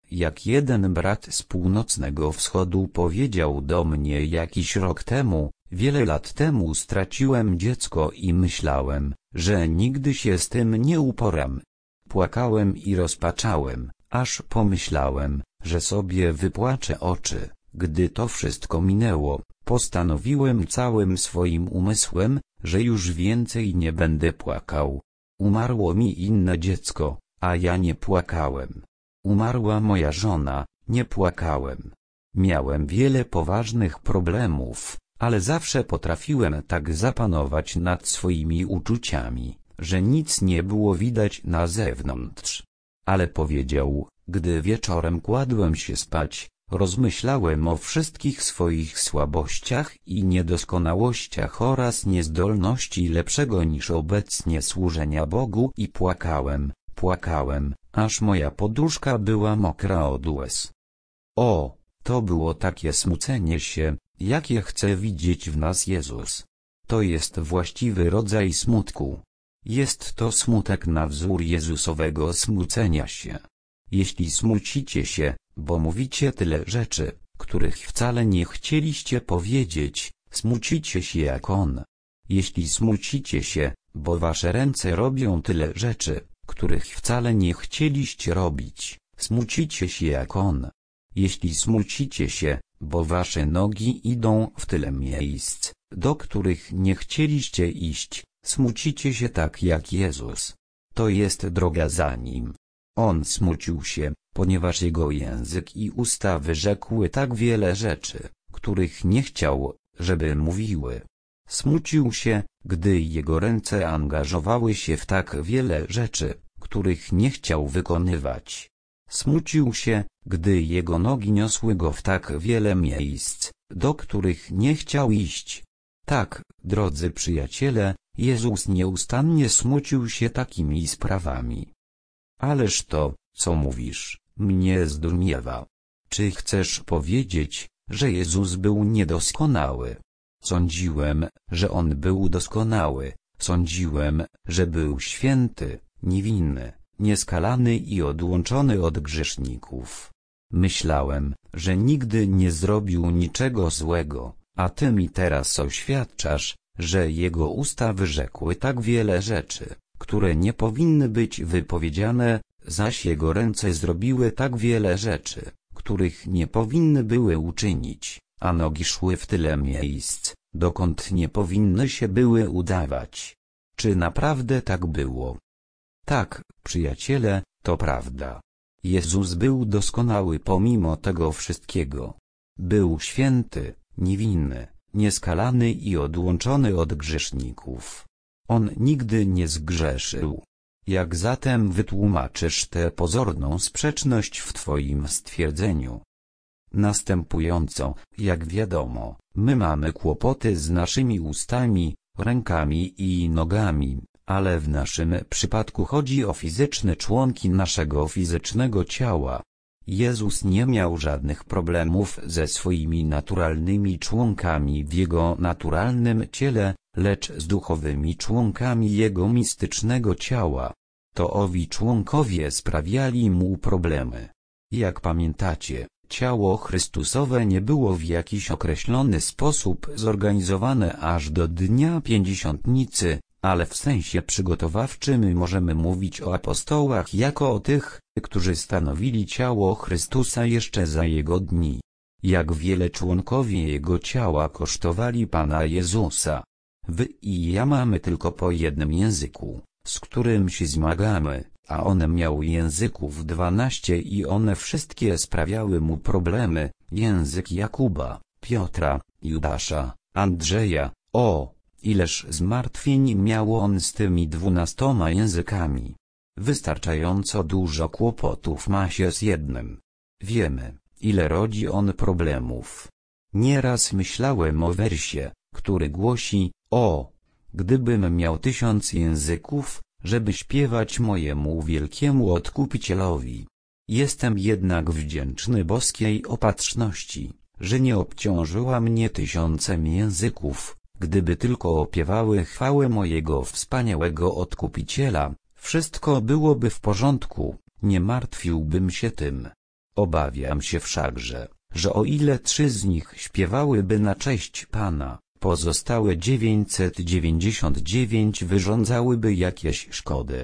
jak jeden brat z północnego wschodu powiedział do mnie jakiś rok temu: wiele lat temu straciłem dziecko i myślałem, że nigdy się z tym nie uporam. Płakałem i rozpaczałem, aż pomyślałem, że sobie wypłaczę oczy. Gdy to wszystko minęło, postanowiłem całym swoim umysłem, że już więcej nie będę płakał. Umarło mi inne dziecko, a ja nie płakałem. Umarła moja żona, nie płakałem. Miałem wiele poważnych problemów, ale zawsze potrafiłem tak zapanować nad swoimi uczuciami, że nic nie było widać na zewnątrz. Ale powiedział, gdy wieczorem kładłem się spać, rozmyślałem o wszystkich swoich słabościach i niedoskonałościach oraz niezdolności lepszego niż obecnie służenia Bogu i płakałem, płakałem, aż moja poduszka była mokra od łez. O, to było takie smucenie się, jakie chce widzieć w nas Jezus. To jest właściwy rodzaj smutku. Jest to smutek na wzór Jezusowego smucenia się. Jeśli smucicie się, bo mówicie tyle rzeczy, których wcale nie chcieliście powiedzieć, smucicie się jak On. Jeśli smucicie się, bo wasze ręce robią tyle rzeczy, których wcale nie chcieliście robić, smucicie się jak On. Jeśli smucicie się, bo wasze nogi idą w tyle miejsc, do których nie chcieliście iść, smucicie się tak jak Jezus. To jest droga za Nim. On smucił się, ponieważ Jego język i usta wyrzekły tak wiele rzeczy, których nie chciał, żeby mówiły. Smucił się, gdy Jego ręce angażowały się w tak wiele rzeczy, których nie chciał wykonywać. Smucił się, gdy Jego nogi niosły Go w tak wiele miejsc, do których nie chciał iść. Tak, drodzy przyjaciele, Jezus nieustannie smucił się takimi sprawami. Ależ to, co mówisz, mnie zdumiewa. Czy chcesz powiedzieć, że Jezus był niedoskonały? Sądziłem, że On był doskonały, sądziłem, że był święty, niewinny, nieskalany i odłączony od grzeszników. Myślałem, że nigdy nie zrobił niczego złego, a Ty mi teraz oświadczasz, że Jego usta wyrzekły tak wiele rzeczy, które nie powinny być wypowiedziane, zaś Jego ręce zrobiły tak wiele rzeczy, których nie powinny były uczynić, a nogi szły w tyle miejsc, dokąd nie powinny się były udawać. Czy naprawdę tak było? Tak, przyjaciele, to prawda. Jezus był doskonały pomimo tego wszystkiego. Był święty, niewinny, nieskalany i odłączony od grzeszników. On nigdy nie zgrzeszył. Jak zatem wytłumaczysz tę pozorną sprzeczność w Twoim stwierdzeniu? Następująco, jak wiadomo, my mamy kłopoty z naszymi ustami, rękami i nogami, ale w naszym przypadku chodzi o fizyczne członki naszego fizycznego ciała. Jezus nie miał żadnych problemów ze swoimi naturalnymi członkami w Jego naturalnym ciele, lecz z duchowymi członkami Jego mistycznego ciała. To owi członkowie sprawiali Mu problemy. Jak pamiętacie, ciało Chrystusowe nie było w jakiś określony sposób zorganizowane aż do Dnia Pięćdziesiątnicy, ale w sensie przygotowawczym możemy mówić o apostołach jako o tych, którzy stanowili ciało Chrystusa jeszcze za Jego dni. Jak wiele członkowie Jego ciała kosztowali Pana Jezusa. Wy i ja mamy tylko po jednym języku, z którym się zmagamy, a On miał języków dwanaście i one wszystkie sprawiały Mu problemy. Język Jakuba, Piotra, Judasza, Andrzeja. O, ileż zmartwień miał On z tymi dwunastoma językami. Wystarczająco dużo kłopotów ma się z jednym. Wiemy, ile rodzi on problemów. Nieraz myślałem o wersie, który głosi: o, gdybym miał tysiąc języków, żeby śpiewać mojemu wielkiemu Odkupicielowi. Jestem jednak wdzięczny boskiej opatrzności, że nie obciążyła mnie tysiącem języków. Gdyby tylko opiewały chwałę mojego wspaniałego Odkupiciela, wszystko byłoby w porządku, nie martwiłbym się tym. Obawiam się wszakże, że o ile trzy z nich śpiewałyby na cześć Pana, pozostałe dziewięćset dziewięćdziesiąt dziewięć wyrządzałyby jakieś szkody.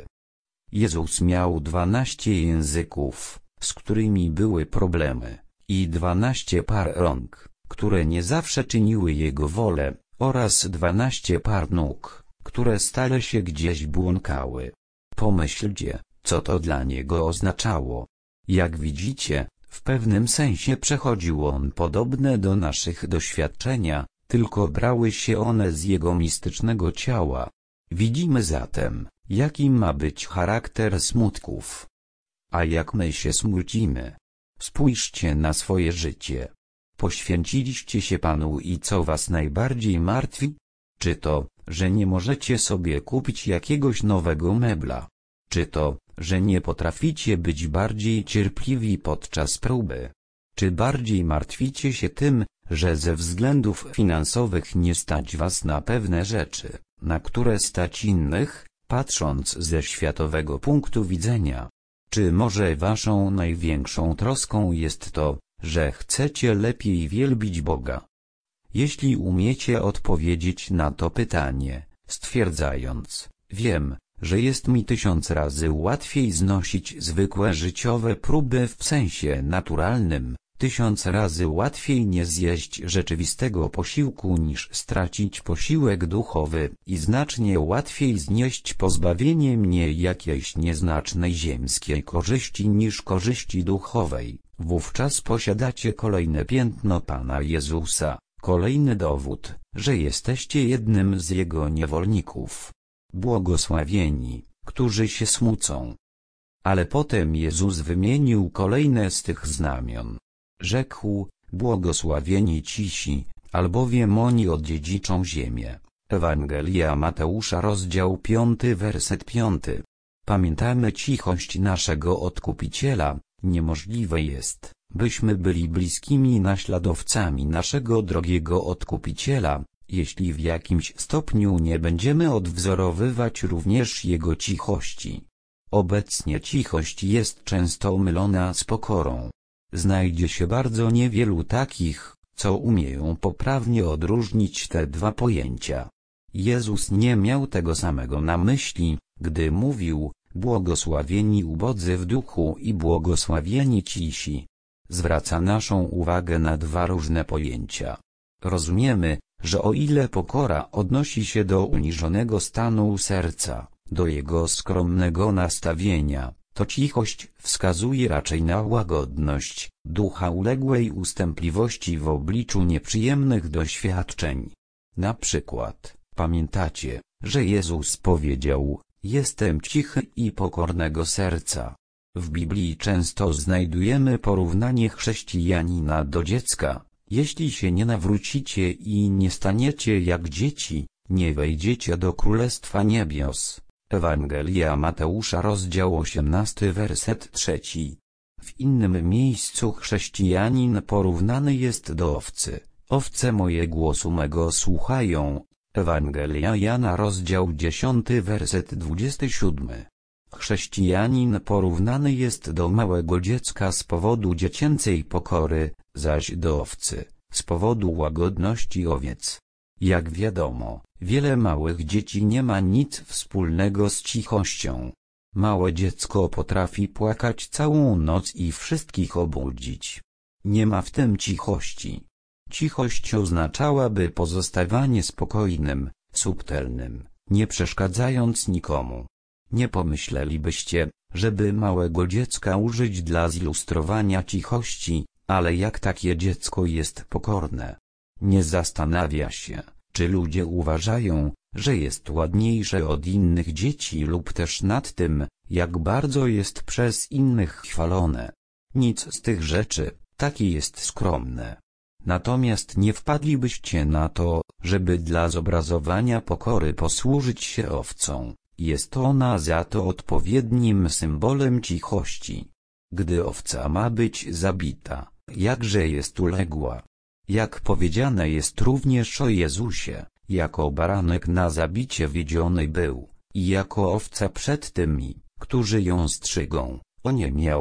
Jezus miał dwanaście języków, z którymi były problemy, i dwanaście par rąk, które nie zawsze czyniły Jego wolę, oraz dwanaście par nóg, które stale się gdzieś błąkały. Pomyślcie, co to dla Niego oznaczało. Jak widzicie, w pewnym sensie przechodził On podobne do naszych doświadczenia, tylko brały się one z Jego mistycznego ciała. Widzimy zatem, jaki ma być charakter smutków. A jak my się smucimy? Spójrzcie na swoje życie. Poświęciliście się Panu i co was najbardziej martwi? Czy to, że nie możecie sobie kupić jakiegoś nowego mebla? Czy to, że nie potraficie być bardziej cierpliwi podczas próby? Czy bardziej martwicie się tym, że ze względów finansowych nie stać was na pewne rzeczy, na które stać innych, patrząc ze światowego punktu widzenia? Czy może waszą największą troską jest to, że chcecie lepiej wielbić Boga? Jeśli umiecie odpowiedzieć na to pytanie, stwierdzając, wiem, że jest mi tysiąc razy łatwiej znosić zwykłe życiowe próby w sensie naturalnym, tysiąc razy łatwiej nie zjeść rzeczywistego posiłku niż stracić posiłek duchowy i znacznie łatwiej znieść pozbawienie mnie jakiejś nieznacznej ziemskiej korzyści niż korzyści duchowej, wówczas posiadacie kolejne piętno Pana Jezusa, kolejny dowód, że jesteście jednym z Jego niewolników. Błogosławieni, którzy się smucą. Ale potem Jezus wymienił kolejne z tych znamion. Rzekł, błogosławieni cisi, albowiem oni odziedziczą ziemię. Ewangelia Mateusza rozdział piąty werset piąty. Pamiętamy cichość naszego Odkupiciela, niemożliwe jest, byśmy byli bliskimi naśladowcami naszego drogiego Odkupiciela, jeśli w jakimś stopniu nie będziemy odwzorowywać również Jego cichości. Obecnie cichość jest często mylona z pokorą. Znajdzie się bardzo niewielu takich, co umieją poprawnie odróżnić te dwa pojęcia. Jezus nie miał tego samego na myśli, gdy mówił, błogosławieni ubodzy w duchu i błogosławieni cisi. Zwraca naszą uwagę na dwa różne pojęcia. Rozumiemy, że o ile pokora odnosi się do uniżonego stanu serca, do jego skromnego nastawienia, to cichość wskazuje raczej na łagodność, ducha uległej ustępliwości w obliczu nieprzyjemnych doświadczeń. Na przykład, pamiętacie, że Jezus powiedział, jestem cichy i pokornego serca. W Biblii często znajdujemy porównanie chrześcijanina do dziecka. Jeśli się nie nawrócicie i nie staniecie jak dzieci, nie wejdziecie do Królestwa Niebios. Ewangelia Mateusza rozdział osiemnasty werset trzeci. W innym miejscu chrześcijanin porównany jest do owcy. Owce moje głosu mego słuchają. Ewangelia Jana rozdział dziesiąty werset dwudziesty siódmy. Chrześcijanin porównany jest do małego dziecka z powodu dziecięcej pokory, zaś do owcy, z powodu łagodności owiec. Jak wiadomo, wiele małych dzieci nie ma nic wspólnego z cichością. Małe dziecko potrafi płakać całą noc i wszystkich obudzić. Nie ma w tym cichości. Cichość oznaczałaby pozostawanie spokojnym, subtelnym, nie przeszkadzając nikomu. Nie pomyślelibyście, żeby małego dziecka użyć dla zilustrowania cichości, ale jak takie dziecko jest pokorne. Nie zastanawia się, czy ludzie uważają, że jest ładniejsze od innych dzieci lub też nad tym, jak bardzo jest przez innych chwalone. Nic z tych rzeczy, takie jest skromne. Natomiast nie wpadlibyście na to, żeby dla zobrazowania pokory posłużyć się owcą. Jest ona za to odpowiednim symbolem cichości. Gdy owca ma być zabita, jakże jest uległa. Jak powiedziane jest również o Jezusie, jako baranek na zabicie wiedziony był, i jako owca przed tymi, którzy ją strzygą, oniemiał,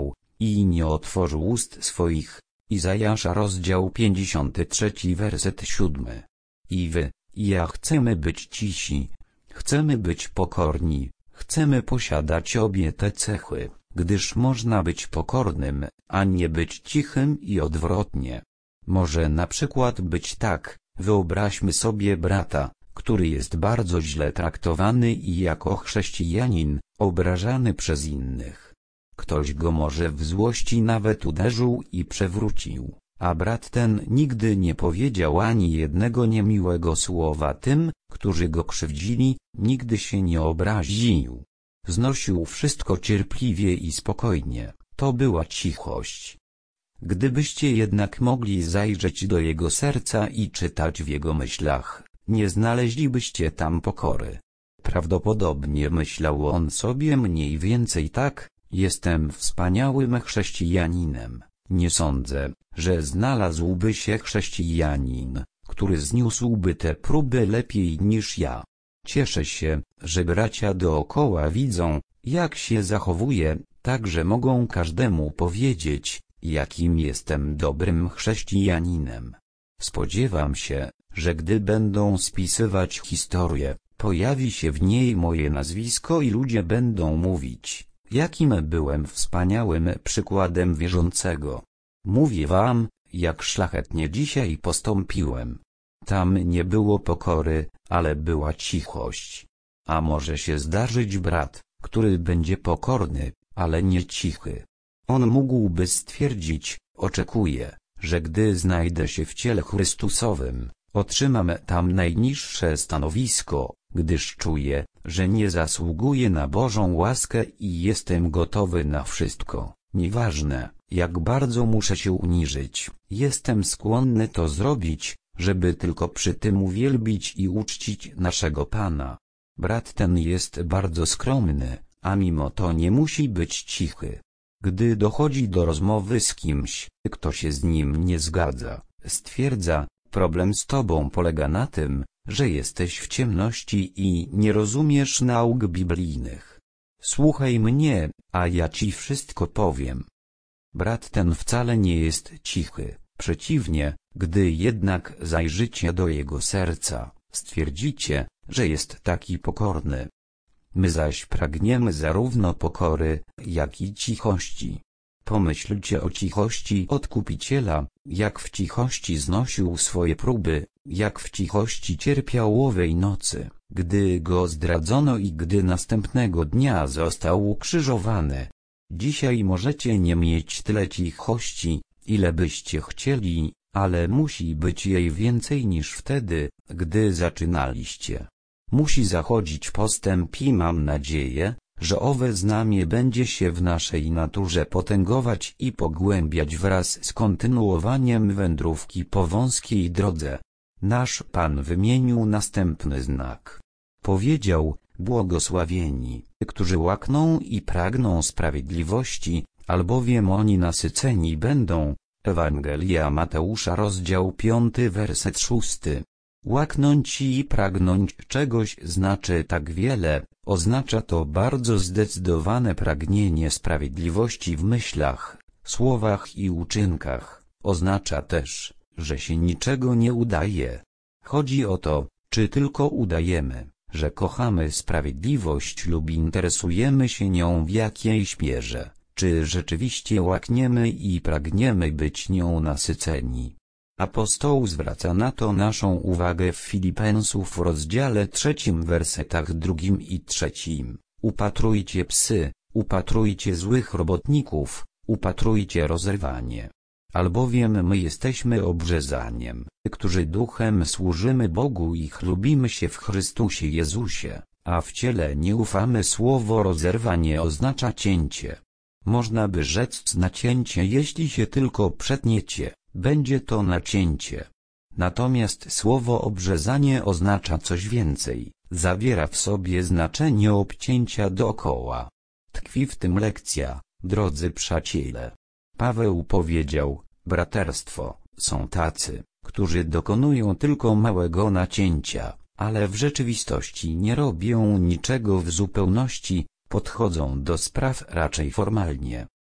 i nie otworzył ust swoich. Izajasza rozdział pięćdziesiąty trzeci werset siódmy. I wy, i ja chcemy być cisi, chcemy być pokorni, chcemy posiadać obie te cechy, gdyż można być pokornym, a nie być cichym i odwrotnie. Może na przykład być tak, wyobraźmy sobie brata, który jest bardzo źle traktowany i jako chrześcijanin, obrażany przez innych. Ktoś go może w złości nawet uderzył i przewrócił, a brat ten nigdy nie powiedział ani jednego niemiłego słowa tym, którzy go krzywdzili, nigdy się nie obraził. Znosił wszystko cierpliwie i spokojnie, to była cichość. Gdybyście jednak mogli zajrzeć do jego serca i czytać w jego myślach, nie znaleźlibyście tam pokory. Prawdopodobnie myślał on sobie mniej więcej tak: jestem wspaniałym chrześcijaninem. Nie sądzę, że znalazłby się chrześcijanin, który zniósłby te próby lepiej niż ja. Cieszę się, że bracia dookoła widzą, jak się zachowuję, tak że mogą każdemu powiedzieć, jakim jestem dobrym chrześcijaninem. Spodziewam się, że gdy będą spisywać historię, pojawi się w niej moje nazwisko i ludzie będą mówić, jakim byłem wspaniałym przykładem wierzącego. Mówię wam, jak szlachetnie dzisiaj postąpiłem. Tam nie było pokory, ale była cichość. A może się zdarzyć brat, który będzie pokorny, ale nie cichy. On mógłby stwierdzić: oczekuję, że gdy znajdę się w ciele Chrystusowym, otrzymam tam najniższe stanowisko, gdyż czuję, że nie zasługuję na Bożą łaskę i jestem gotowy na wszystko. Nieważne, jak bardzo muszę się uniżyć, jestem skłonny to zrobić, żeby tylko przy tym uwielbić i uczcić naszego Pana. Brat ten jest bardzo skromny, a mimo to nie musi być cichy. Gdy dochodzi do rozmowy z kimś, kto się z nim nie zgadza, stwierdza: problem z tobą polega na tym, że jesteś w ciemności i nie rozumiesz nauk biblijnych. Słuchaj mnie, a ja ci wszystko powiem. Brat ten wcale nie jest cichy, przeciwnie, gdy jednak zajrzycie do jego serca, stwierdzicie, że jest taki pokorny. My zaś pragniemy zarówno pokory, jak i cichości. Pomyślcie o cichości Odkupiciela, jak w cichości znosił swoje próby, jak w cichości cierpiał owej nocy, gdy go zdradzono i gdy następnego dnia został ukrzyżowany. Dzisiaj możecie nie mieć tyle cichości, ile byście chcieli, ale musi być jej więcej niż wtedy, gdy zaczynaliście. Musi zachodzić postęp i mam nadzieję, że owe znamie będzie się w naszej naturze potęgować i pogłębiać wraz z kontynuowaniem wędrówki po wąskiej drodze. Nasz Pan wymienił następny znak. Powiedział: błogosławieni, którzy łakną i pragną sprawiedliwości, albowiem oni nasyceni będą. Ewangelia Mateusza rozdział piąty werset szósty. Łaknąć i pragnąć czegoś znaczy tak wiele, oznacza to bardzo zdecydowane pragnienie sprawiedliwości w myślach, słowach i uczynkach, oznacza też, że się niczego nie udaje. Chodzi o to, czy tylko udajemy, że kochamy sprawiedliwość lub interesujemy się nią w jakiejś mierze, czy rzeczywiście łakniemy i pragniemy być nią nasyceni. Apostoł zwraca na to naszą uwagę w Filipensów w rozdziale trzecim wersetach drugim i trzecim. Upatrujcie psy, upatrujcie złych robotników, upatrujcie rozerwanie. Albowiem my jesteśmy obrzezaniem, którzy duchem służymy Bogu i chlubimy się w Chrystusie Jezusie, a w ciele nie ufamy. Słowo rozerwanie oznacza cięcie. Można by rzec nacięcie, jeśli się tylko przetniecie, będzie to nacięcie. Natomiast słowo obrzezanie oznacza coś więcej, zawiera w sobie znaczenie obcięcia dookoła. Tkwi w tym lekcja, drodzy przyjaciele. Paweł powiedział: braterstwo, są tacy, którzy dokonują tylko małego nacięcia, ale w rzeczywistości nie robią niczego w zupełności, podchodzą do spraw raczej formalnie.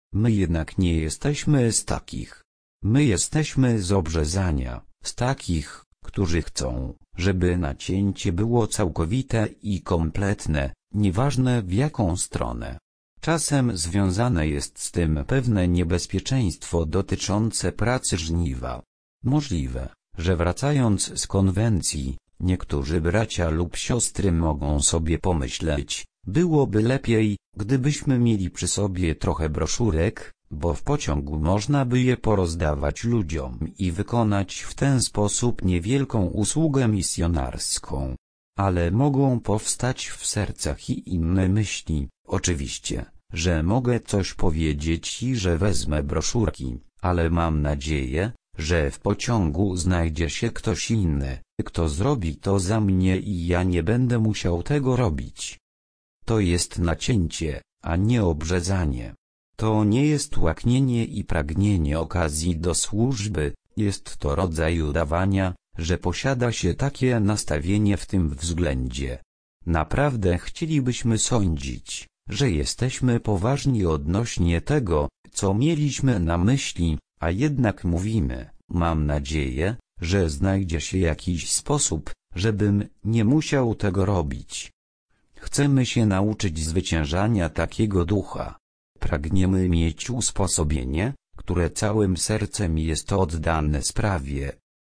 My jednak nie jesteśmy z takich. My jesteśmy z obrzezania, z takich, którzy chcą, żeby nacięcie było całkowite i kompletne, nieważne w jaką stronę. Czasem związane jest z tym pewne niebezpieczeństwo dotyczące pracy żniwa. Możliwe, że wracając z konwencji, niektórzy bracia lub siostry mogą sobie pomyśleć, byłoby lepiej, gdybyśmy mieli przy sobie trochę broszurek, bo w pociągu można by je porozdawać ludziom i wykonać w ten sposób niewielką usługę misjonarską. Ale mogą powstać w sercach i inne myśli, oczywiście, że mogę coś powiedzieć i że wezmę broszurki, ale mam nadzieję, że w pociągu znajdzie się ktoś inny, kto zrobi to za mnie i ja nie będę musiał tego robić. To jest nacięcie, a nie obrzezanie. To nie jest łaknienie i pragnienie okazji do służby, jest to rodzaj udawania, że posiada się takie nastawienie w tym względzie. Naprawdę chcielibyśmy sądzić, że jesteśmy poważni odnośnie tego, co mieliśmy na myśli, a jednak mówimy, mam nadzieję, że znajdzie się jakiś sposób, żebym nie musiał tego robić. Chcemy się nauczyć zwyciężania takiego ducha. Pragniemy mieć usposobienie, które całym sercem jest oddane sprawie.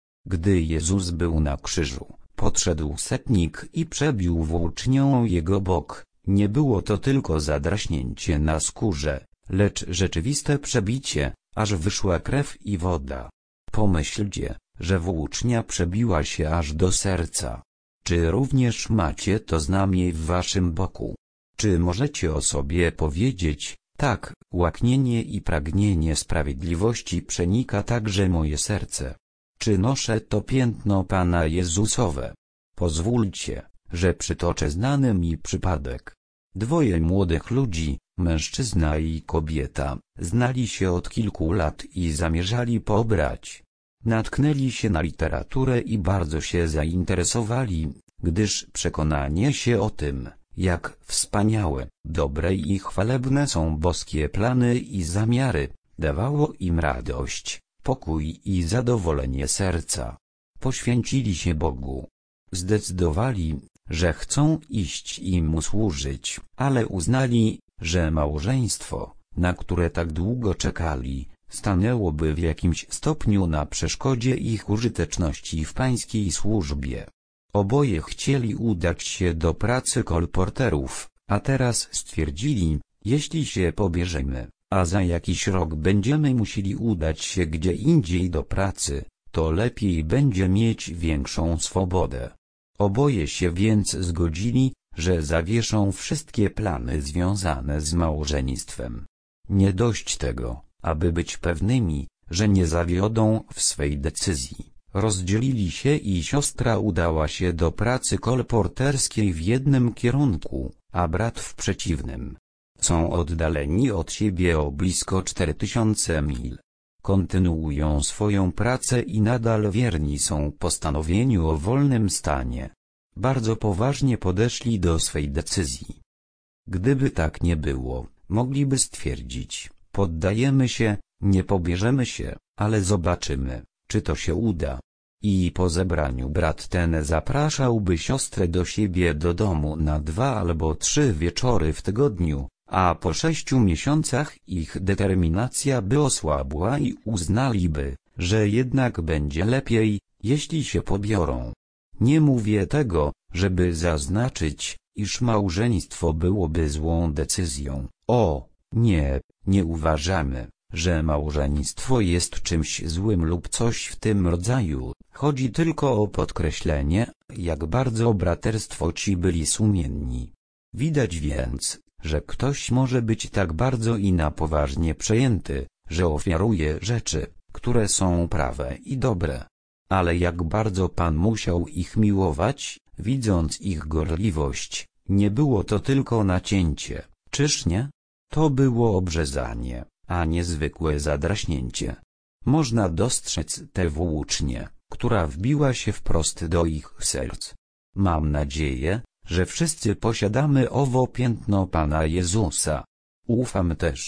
Gdy Jezus był na krzyżu, podszedł setnik i przebił włócznią jego bok. Nie było to tylko zadraśnięcie na skórze, lecz rzeczywiste przebicie, aż wyszła krew i woda. Pomyślcie, że włócznia przebiła się aż do serca. Czy również macie to znamie w waszym boku? Czy możecie o sobie powiedzieć, tak, łaknienie i pragnienie sprawiedliwości przenika także moje serce? Czy noszę to piętno Pana Jezusowe? Pozwólcie, że przytoczę znany mi przypadek. Dwoje młodych ludzi, mężczyzna i kobieta, znali się od kilku lat i zamierzali pobrać. Natknęli się na literaturę i bardzo się zainteresowali, gdyż przekonanie się o tym, jak wspaniałe, dobre i chwalebne są boskie plany i zamiary, dawało im radość, pokój i zadowolenie serca. Poświęcili się Bogu. Zdecydowali, że chcą iść i Mu służyć, ale uznali, że małżeństwo, na które tak długo czekali, stanęłoby w jakimś stopniu na przeszkodzie ich użyteczności w pańskiej służbie. Oboje chcieli udać się do pracy kolporterów, a teraz stwierdzili, jeśli się pobierzemy, a za jakiś rok będziemy musieli udać się gdzie indziej do pracy, to lepiej będzie mieć większą swobodę. Oboje się więc zgodzili, że zawieszą wszystkie plany związane z małżeństwem. Nie dość tego, aby być pewnymi, że nie zawiodą w swej decyzji. Rozdzielili się i siostra udała się do pracy kolporterskiej w jednym kierunku, a brat w przeciwnym. Są oddaleni od siebie o blisko cztery tysiące mil. Kontynuują swoją pracę i nadal wierni są postanowieniu o wolnym stanie. Bardzo poważnie podeszli do swej decyzji. Gdyby tak nie było, mogliby stwierdzić, poddajemy się, nie pobierzemy się, ale zobaczymy, czy to się uda. I po zebraniu brat ten zapraszałby siostrę do siebie do domu na dwa albo trzy wieczory w tygodniu, a po sześciu miesiącach ich determinacja by osłabła i uznaliby, że jednak będzie lepiej, jeśli się pobiorą. Nie mówię tego, żeby zaznaczyć, iż małżeństwo byłoby złą decyzją. O, nie, nie uważamy, że małżeństwo jest czymś złym lub coś w tym rodzaju. Chodzi tylko o podkreślenie, jak bardzo braterstwo ci byli sumienni. Widać więc, że ktoś może być tak bardzo i na poważnie przejęty, że ofiaruje rzeczy, które są prawe i dobre. Ale jak bardzo Pan musiał ich miłować, widząc ich gorliwość, nie było to tylko nacięcie, czyż nie? To było obrzezanie, a nie zwykłe zadraśnięcie. Można dostrzec tę włócznię, która wbiła się wprost do ich serc. Mam nadzieję, że wszyscy posiadamy owo piętno Pana Jezusa. Ufam też,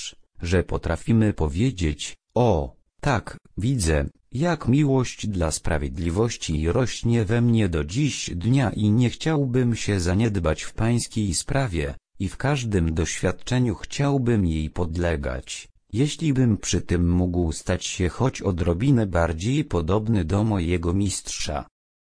że potrafimy powiedzieć: o, tak, widzę, jak miłość dla sprawiedliwości rośnie we mnie do dziś dnia i nie chciałbym się zaniedbać w Pańskiej sprawie, i w każdym doświadczeniu chciałbym jej podlegać, jeśli bym przy tym mógł stać się choć odrobinę bardziej podobny do mojego mistrza.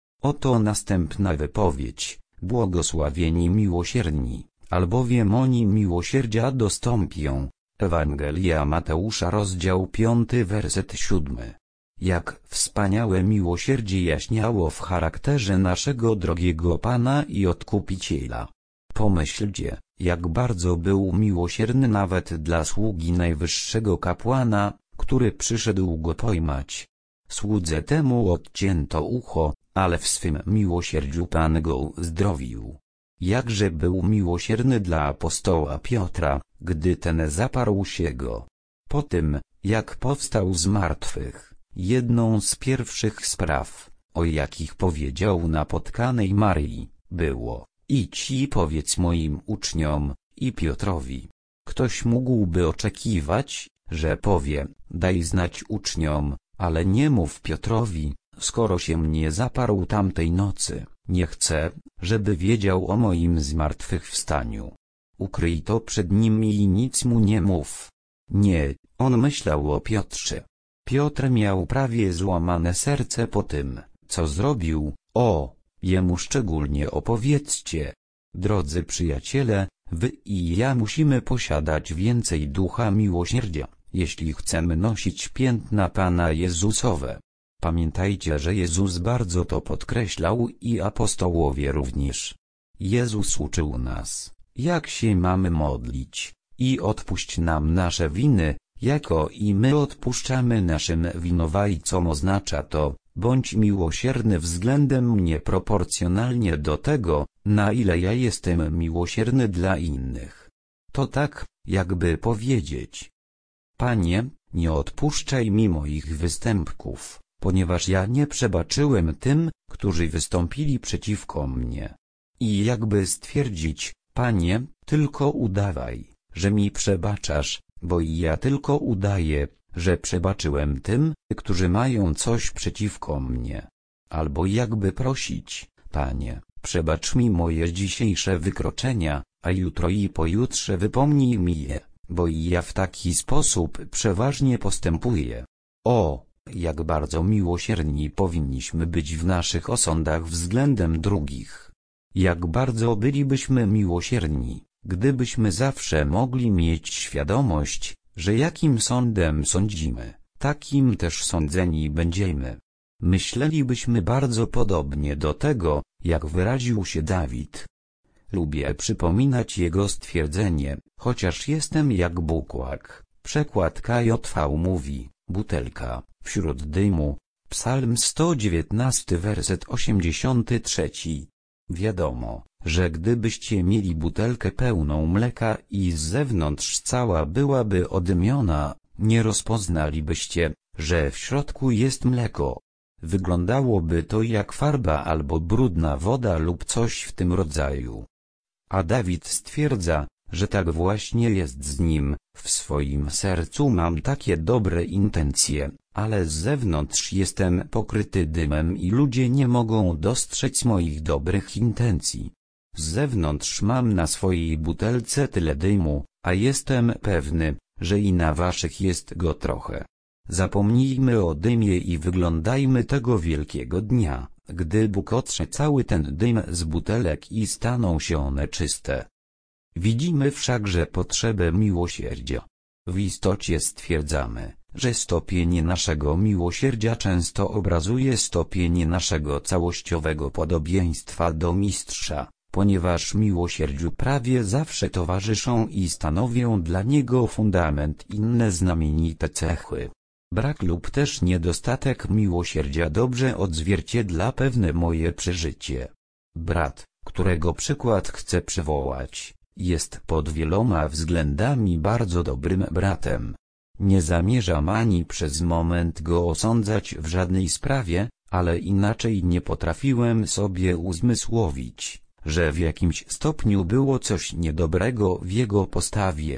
Oto następna wypowiedź: błogosławieni miłosierni, albowiem oni miłosierdzia dostąpią. Ewangelia Mateusza, rozdział piąty, werset siódmy. Jak wspaniałe miłosierdzie jaśniało w charakterze naszego drogiego Pana i Odkupiciela. Pomyślcie, jak bardzo był miłosierny nawet dla sługi najwyższego kapłana, który przyszedł go pojmać. Słudze temu odcięto ucho, ale w swym miłosierdziu Pan go uzdrowił. Jakże był miłosierny dla apostoła Piotra, gdy ten zaparł się go. Po tym, jak powstał z martwych, jedną z pierwszych spraw, o jakich powiedział napotkanej Maryi, było: idź i powiedz moim uczniom, i Piotrowi. Ktoś mógłby oczekiwać, że powie: daj znać uczniom, ale nie mów Piotrowi, skoro się nie zaparł tamtej nocy, nie chcę, żeby wiedział o moim zmartwychwstaniu. Ukryj to przed nim i nic mu nie mów. Nie, on myślał o Piotrze. Piotr miał prawie złamane serce po tym, co zrobił. O, jemu szczególnie opowiedzcie. Drodzy przyjaciele, wy i ja musimy posiadać więcej ducha miłosierdzia, jeśli chcemy nosić piętna Pana Jezusowe. Pamiętajcie, że Jezus bardzo to podkreślał i apostołowie również. Jezus uczył nas, jak się mamy modlić: i odpuść nam nasze winy, jako i my odpuszczamy naszym winowajcom. Oznacza to: bądź miłosierny względem mnie proporcjonalnie do tego, na ile ja jestem miłosierny dla innych. To tak, jakby powiedzieć: Panie, nie odpuszczaj mi moich występków, ponieważ ja nie przebaczyłem tym, którzy wystąpili przeciwko mnie. I jakby stwierdzić: Panie, tylko udawaj, że mi przebaczasz, bo i ja tylko udaję, że przebaczyłem tym, którzy mają coś przeciwko mnie. Albo jakby prosić: Panie, przebacz mi moje dzisiejsze wykroczenia, a jutro i pojutrze wypomnij mi je, bo i ja w taki sposób przeważnie postępuję. O, jak bardzo miłosierni powinniśmy być w naszych osądach względem drugich. Jak bardzo bylibyśmy miłosierni, gdybyśmy zawsze mogli mieć świadomość, że jakim sądem sądzimy, takim też sądzeni będziemy. Myślelibyśmy bardzo podobnie do tego, jak wyraził się Dawid. Lubię przypominać jego stwierdzenie: chociaż jestem jak bukłak. Przekład K J V mówi: butelka, wśród dymu. Psalm sto dziewiętnasty, werset osiemdziesiąty trzeci. Wiadomo, że gdybyście mieli butelkę pełną mleka i z zewnątrz cała byłaby odymiona, nie rozpoznalibyście, że w środku jest mleko. Wyglądałoby to jak farba albo brudna woda lub coś w tym rodzaju. A Dawid stwierdza, że tak właśnie jest z nim: w swoim sercu mam takie dobre intencje, ale z zewnątrz jestem pokryty dymem i ludzie nie mogą dostrzec moich dobrych intencji. Z zewnątrz mam na swojej butelce tyle dymu, a jestem pewny, że i na waszych jest go trochę. Zapomnijmy o dymie i wyglądajmy tego wielkiego dnia, gdy Bóg otrze cały ten dym z butelek i staną się one czyste. Widzimy wszakże potrzebę miłosierdzia. W istocie stwierdzamy, że stopień naszego miłosierdzia często obrazuje stopień naszego całościowego podobieństwa do Mistrza, ponieważ miłosierdziu prawie zawsze towarzyszą i stanowią dla niego fundament inne znamienite cechy. Brak lub też niedostatek miłosierdzia dobrze odzwierciedla pewne moje przeżycie. Brat, którego przykład chcę przywołać, jest pod wieloma względami bardzo dobrym bratem. Nie zamierzam ani przez moment go osądzać w żadnej sprawie, ale inaczej nie potrafiłem sobie uzmysłowić, że w jakimś stopniu było coś niedobrego w jego postawie.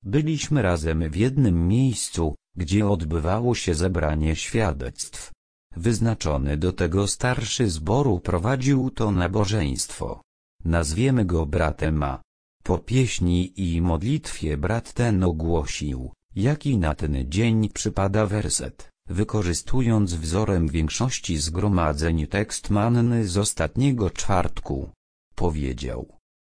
Byliśmy razem w jednym miejscu, gdzie odbywało się zebranie świadectw. Wyznaczony do tego starszy zboru prowadził to nabożeństwo. Nazwiemy go bratem A. Po pieśni i modlitwie brat ten ogłosił, jaki na ten dzień przypada werset, wykorzystując wzorem większości zgromadzeń tekst manny z ostatniego czwartku. Powiedział: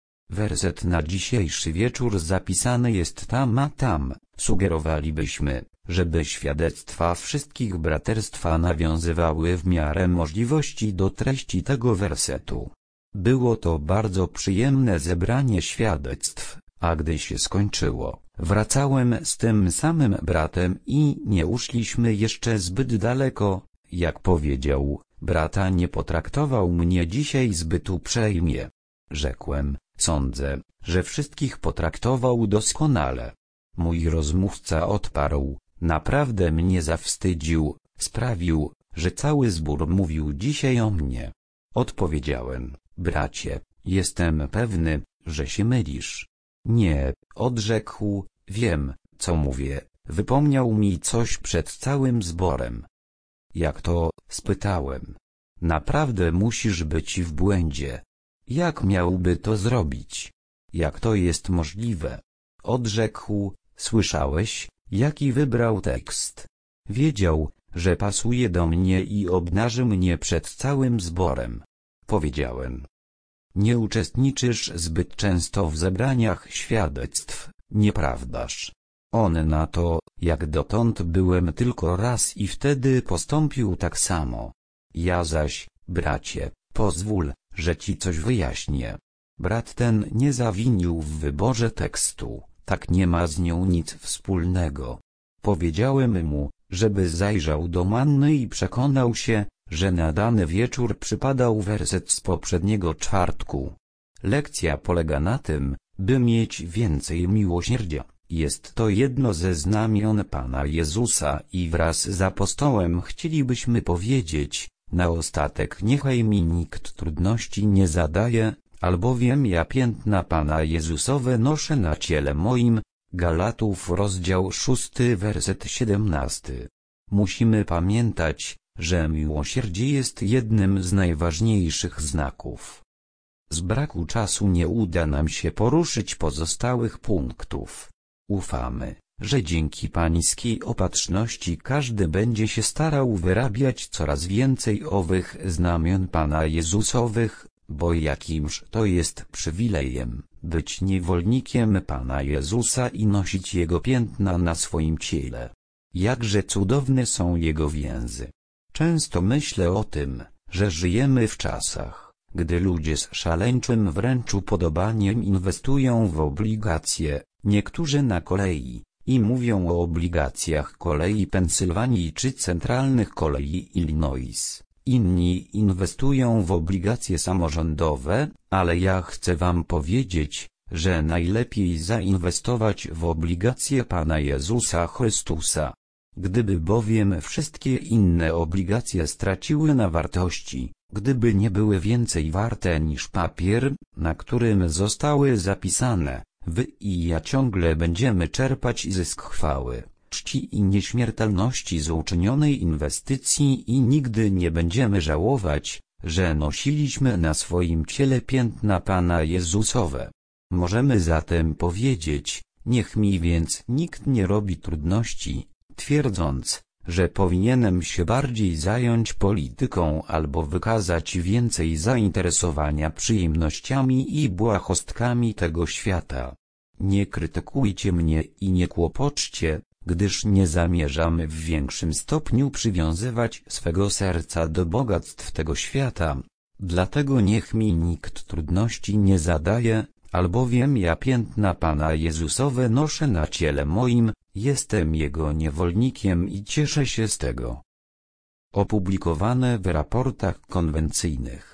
werset na dzisiejszy wieczór zapisany jest tam a tam. Sugerowalibyśmy, żeby świadectwa wszystkich braterstwa nawiązywały w miarę możliwości do treści tego wersetu. Było to bardzo przyjemne zebranie świadectw, a gdy się skończyło, wracałem z tym samym bratem i nie uszliśmy jeszcze zbyt daleko. Jak powiedział, brata nie potraktował mnie dzisiaj zbyt uprzejmie. Rzekłem: sądzę, że wszystkich potraktował doskonale. Mój rozmówca odparł: naprawdę mnie zawstydził, sprawił, że cały zbór mówił dzisiaj o mnie. Odpowiedziałem: bracie, jestem pewny, że się mylisz. Nie, odrzekł, wiem, co mówię, wypomniał mi coś przed całym zborem. Jak to? Spytałem. Naprawdę musisz być w błędzie. Jak miałby to zrobić? Jak to jest możliwe? Odrzekł: słyszałeś, jaki wybrał tekst? Wiedział, że pasuje do mnie i obnaży mnie przed całym zborem. Powiedziałem: nie uczestniczysz zbyt często w zebraniach świadectw, nieprawdaż? On na to: jak dotąd byłem tylko raz i wtedy postąpił tak samo. Ja zaś: bracie, pozwól, że ci coś wyjaśnię. Brat ten nie zawinił w wyborze tekstu, tak nie ma z nią nic wspólnego. Powiedziałem mu, żeby zajrzał do manny i przekonał się, że na dany wieczór przypadał werset z poprzedniego czwartku. Lekcja polega na tym, by mieć więcej miłosierdzia. Jest to jedno ze znamion Pana Jezusa i wraz z apostołem chcielibyśmy powiedzieć: na ostatek niechaj mi nikt trudności nie zadaje, albowiem ja piętna Pana Jezusowe noszę na ciele moim. Galatów rozdział szósty werset siedemnasty. Musimy pamiętać, że miłosierdzie jest jednym z najważniejszych znaków. Z braku czasu nie uda nam się poruszyć pozostałych punktów. Ufamy, że dzięki pańskiej opatrzności każdy będzie się starał wyrabiać coraz więcej owych znamion Pana Jezusowych, bo jakimż to jest przywilejem, być niewolnikiem Pana Jezusa i nosić Jego piętna na swoim ciele. Jakże cudowne są Jego więzy. Często myślę o tym, że żyjemy w czasach, gdy ludzie z szaleńczym wręcz upodobaniem inwestują w obligacje, niektórzy na kolei, i mówią o obligacjach kolei Pensylwanii czy centralnych kolei Illinois. Inni inwestują w obligacje samorządowe, ale ja chcę wam powiedzieć, że najlepiej zainwestować w obligacje Pana Jezusa Chrystusa. Gdyby bowiem wszystkie inne obligacje straciły na wartości, gdyby nie były więcej warte niż papier, na którym zostały zapisane, wy i ja ciągle będziemy czerpać zysk chwały, czci i nieśmiertelności z uczynionej inwestycji i nigdy nie będziemy żałować, że nosiliśmy na swoim ciele piętna Pana Jezusowe. Możemy zatem powiedzieć: niech mi więc nikt nie robi trudności, twierdząc, że powinienem się bardziej zająć polityką albo wykazać więcej zainteresowania przyjemnościami i błahostkami tego świata. Nie krytykujcie mnie i nie kłopoczcie, gdyż nie zamierzam w większym stopniu przywiązywać swego serca do bogactw tego świata. Dlatego niech mi nikt trudności nie zadaje, albowiem ja piętna Pana Jezusowe noszę na ciele moim, jestem Jego niewolnikiem i cieszę się z tego. Opublikowane w raportach konwencyjnych.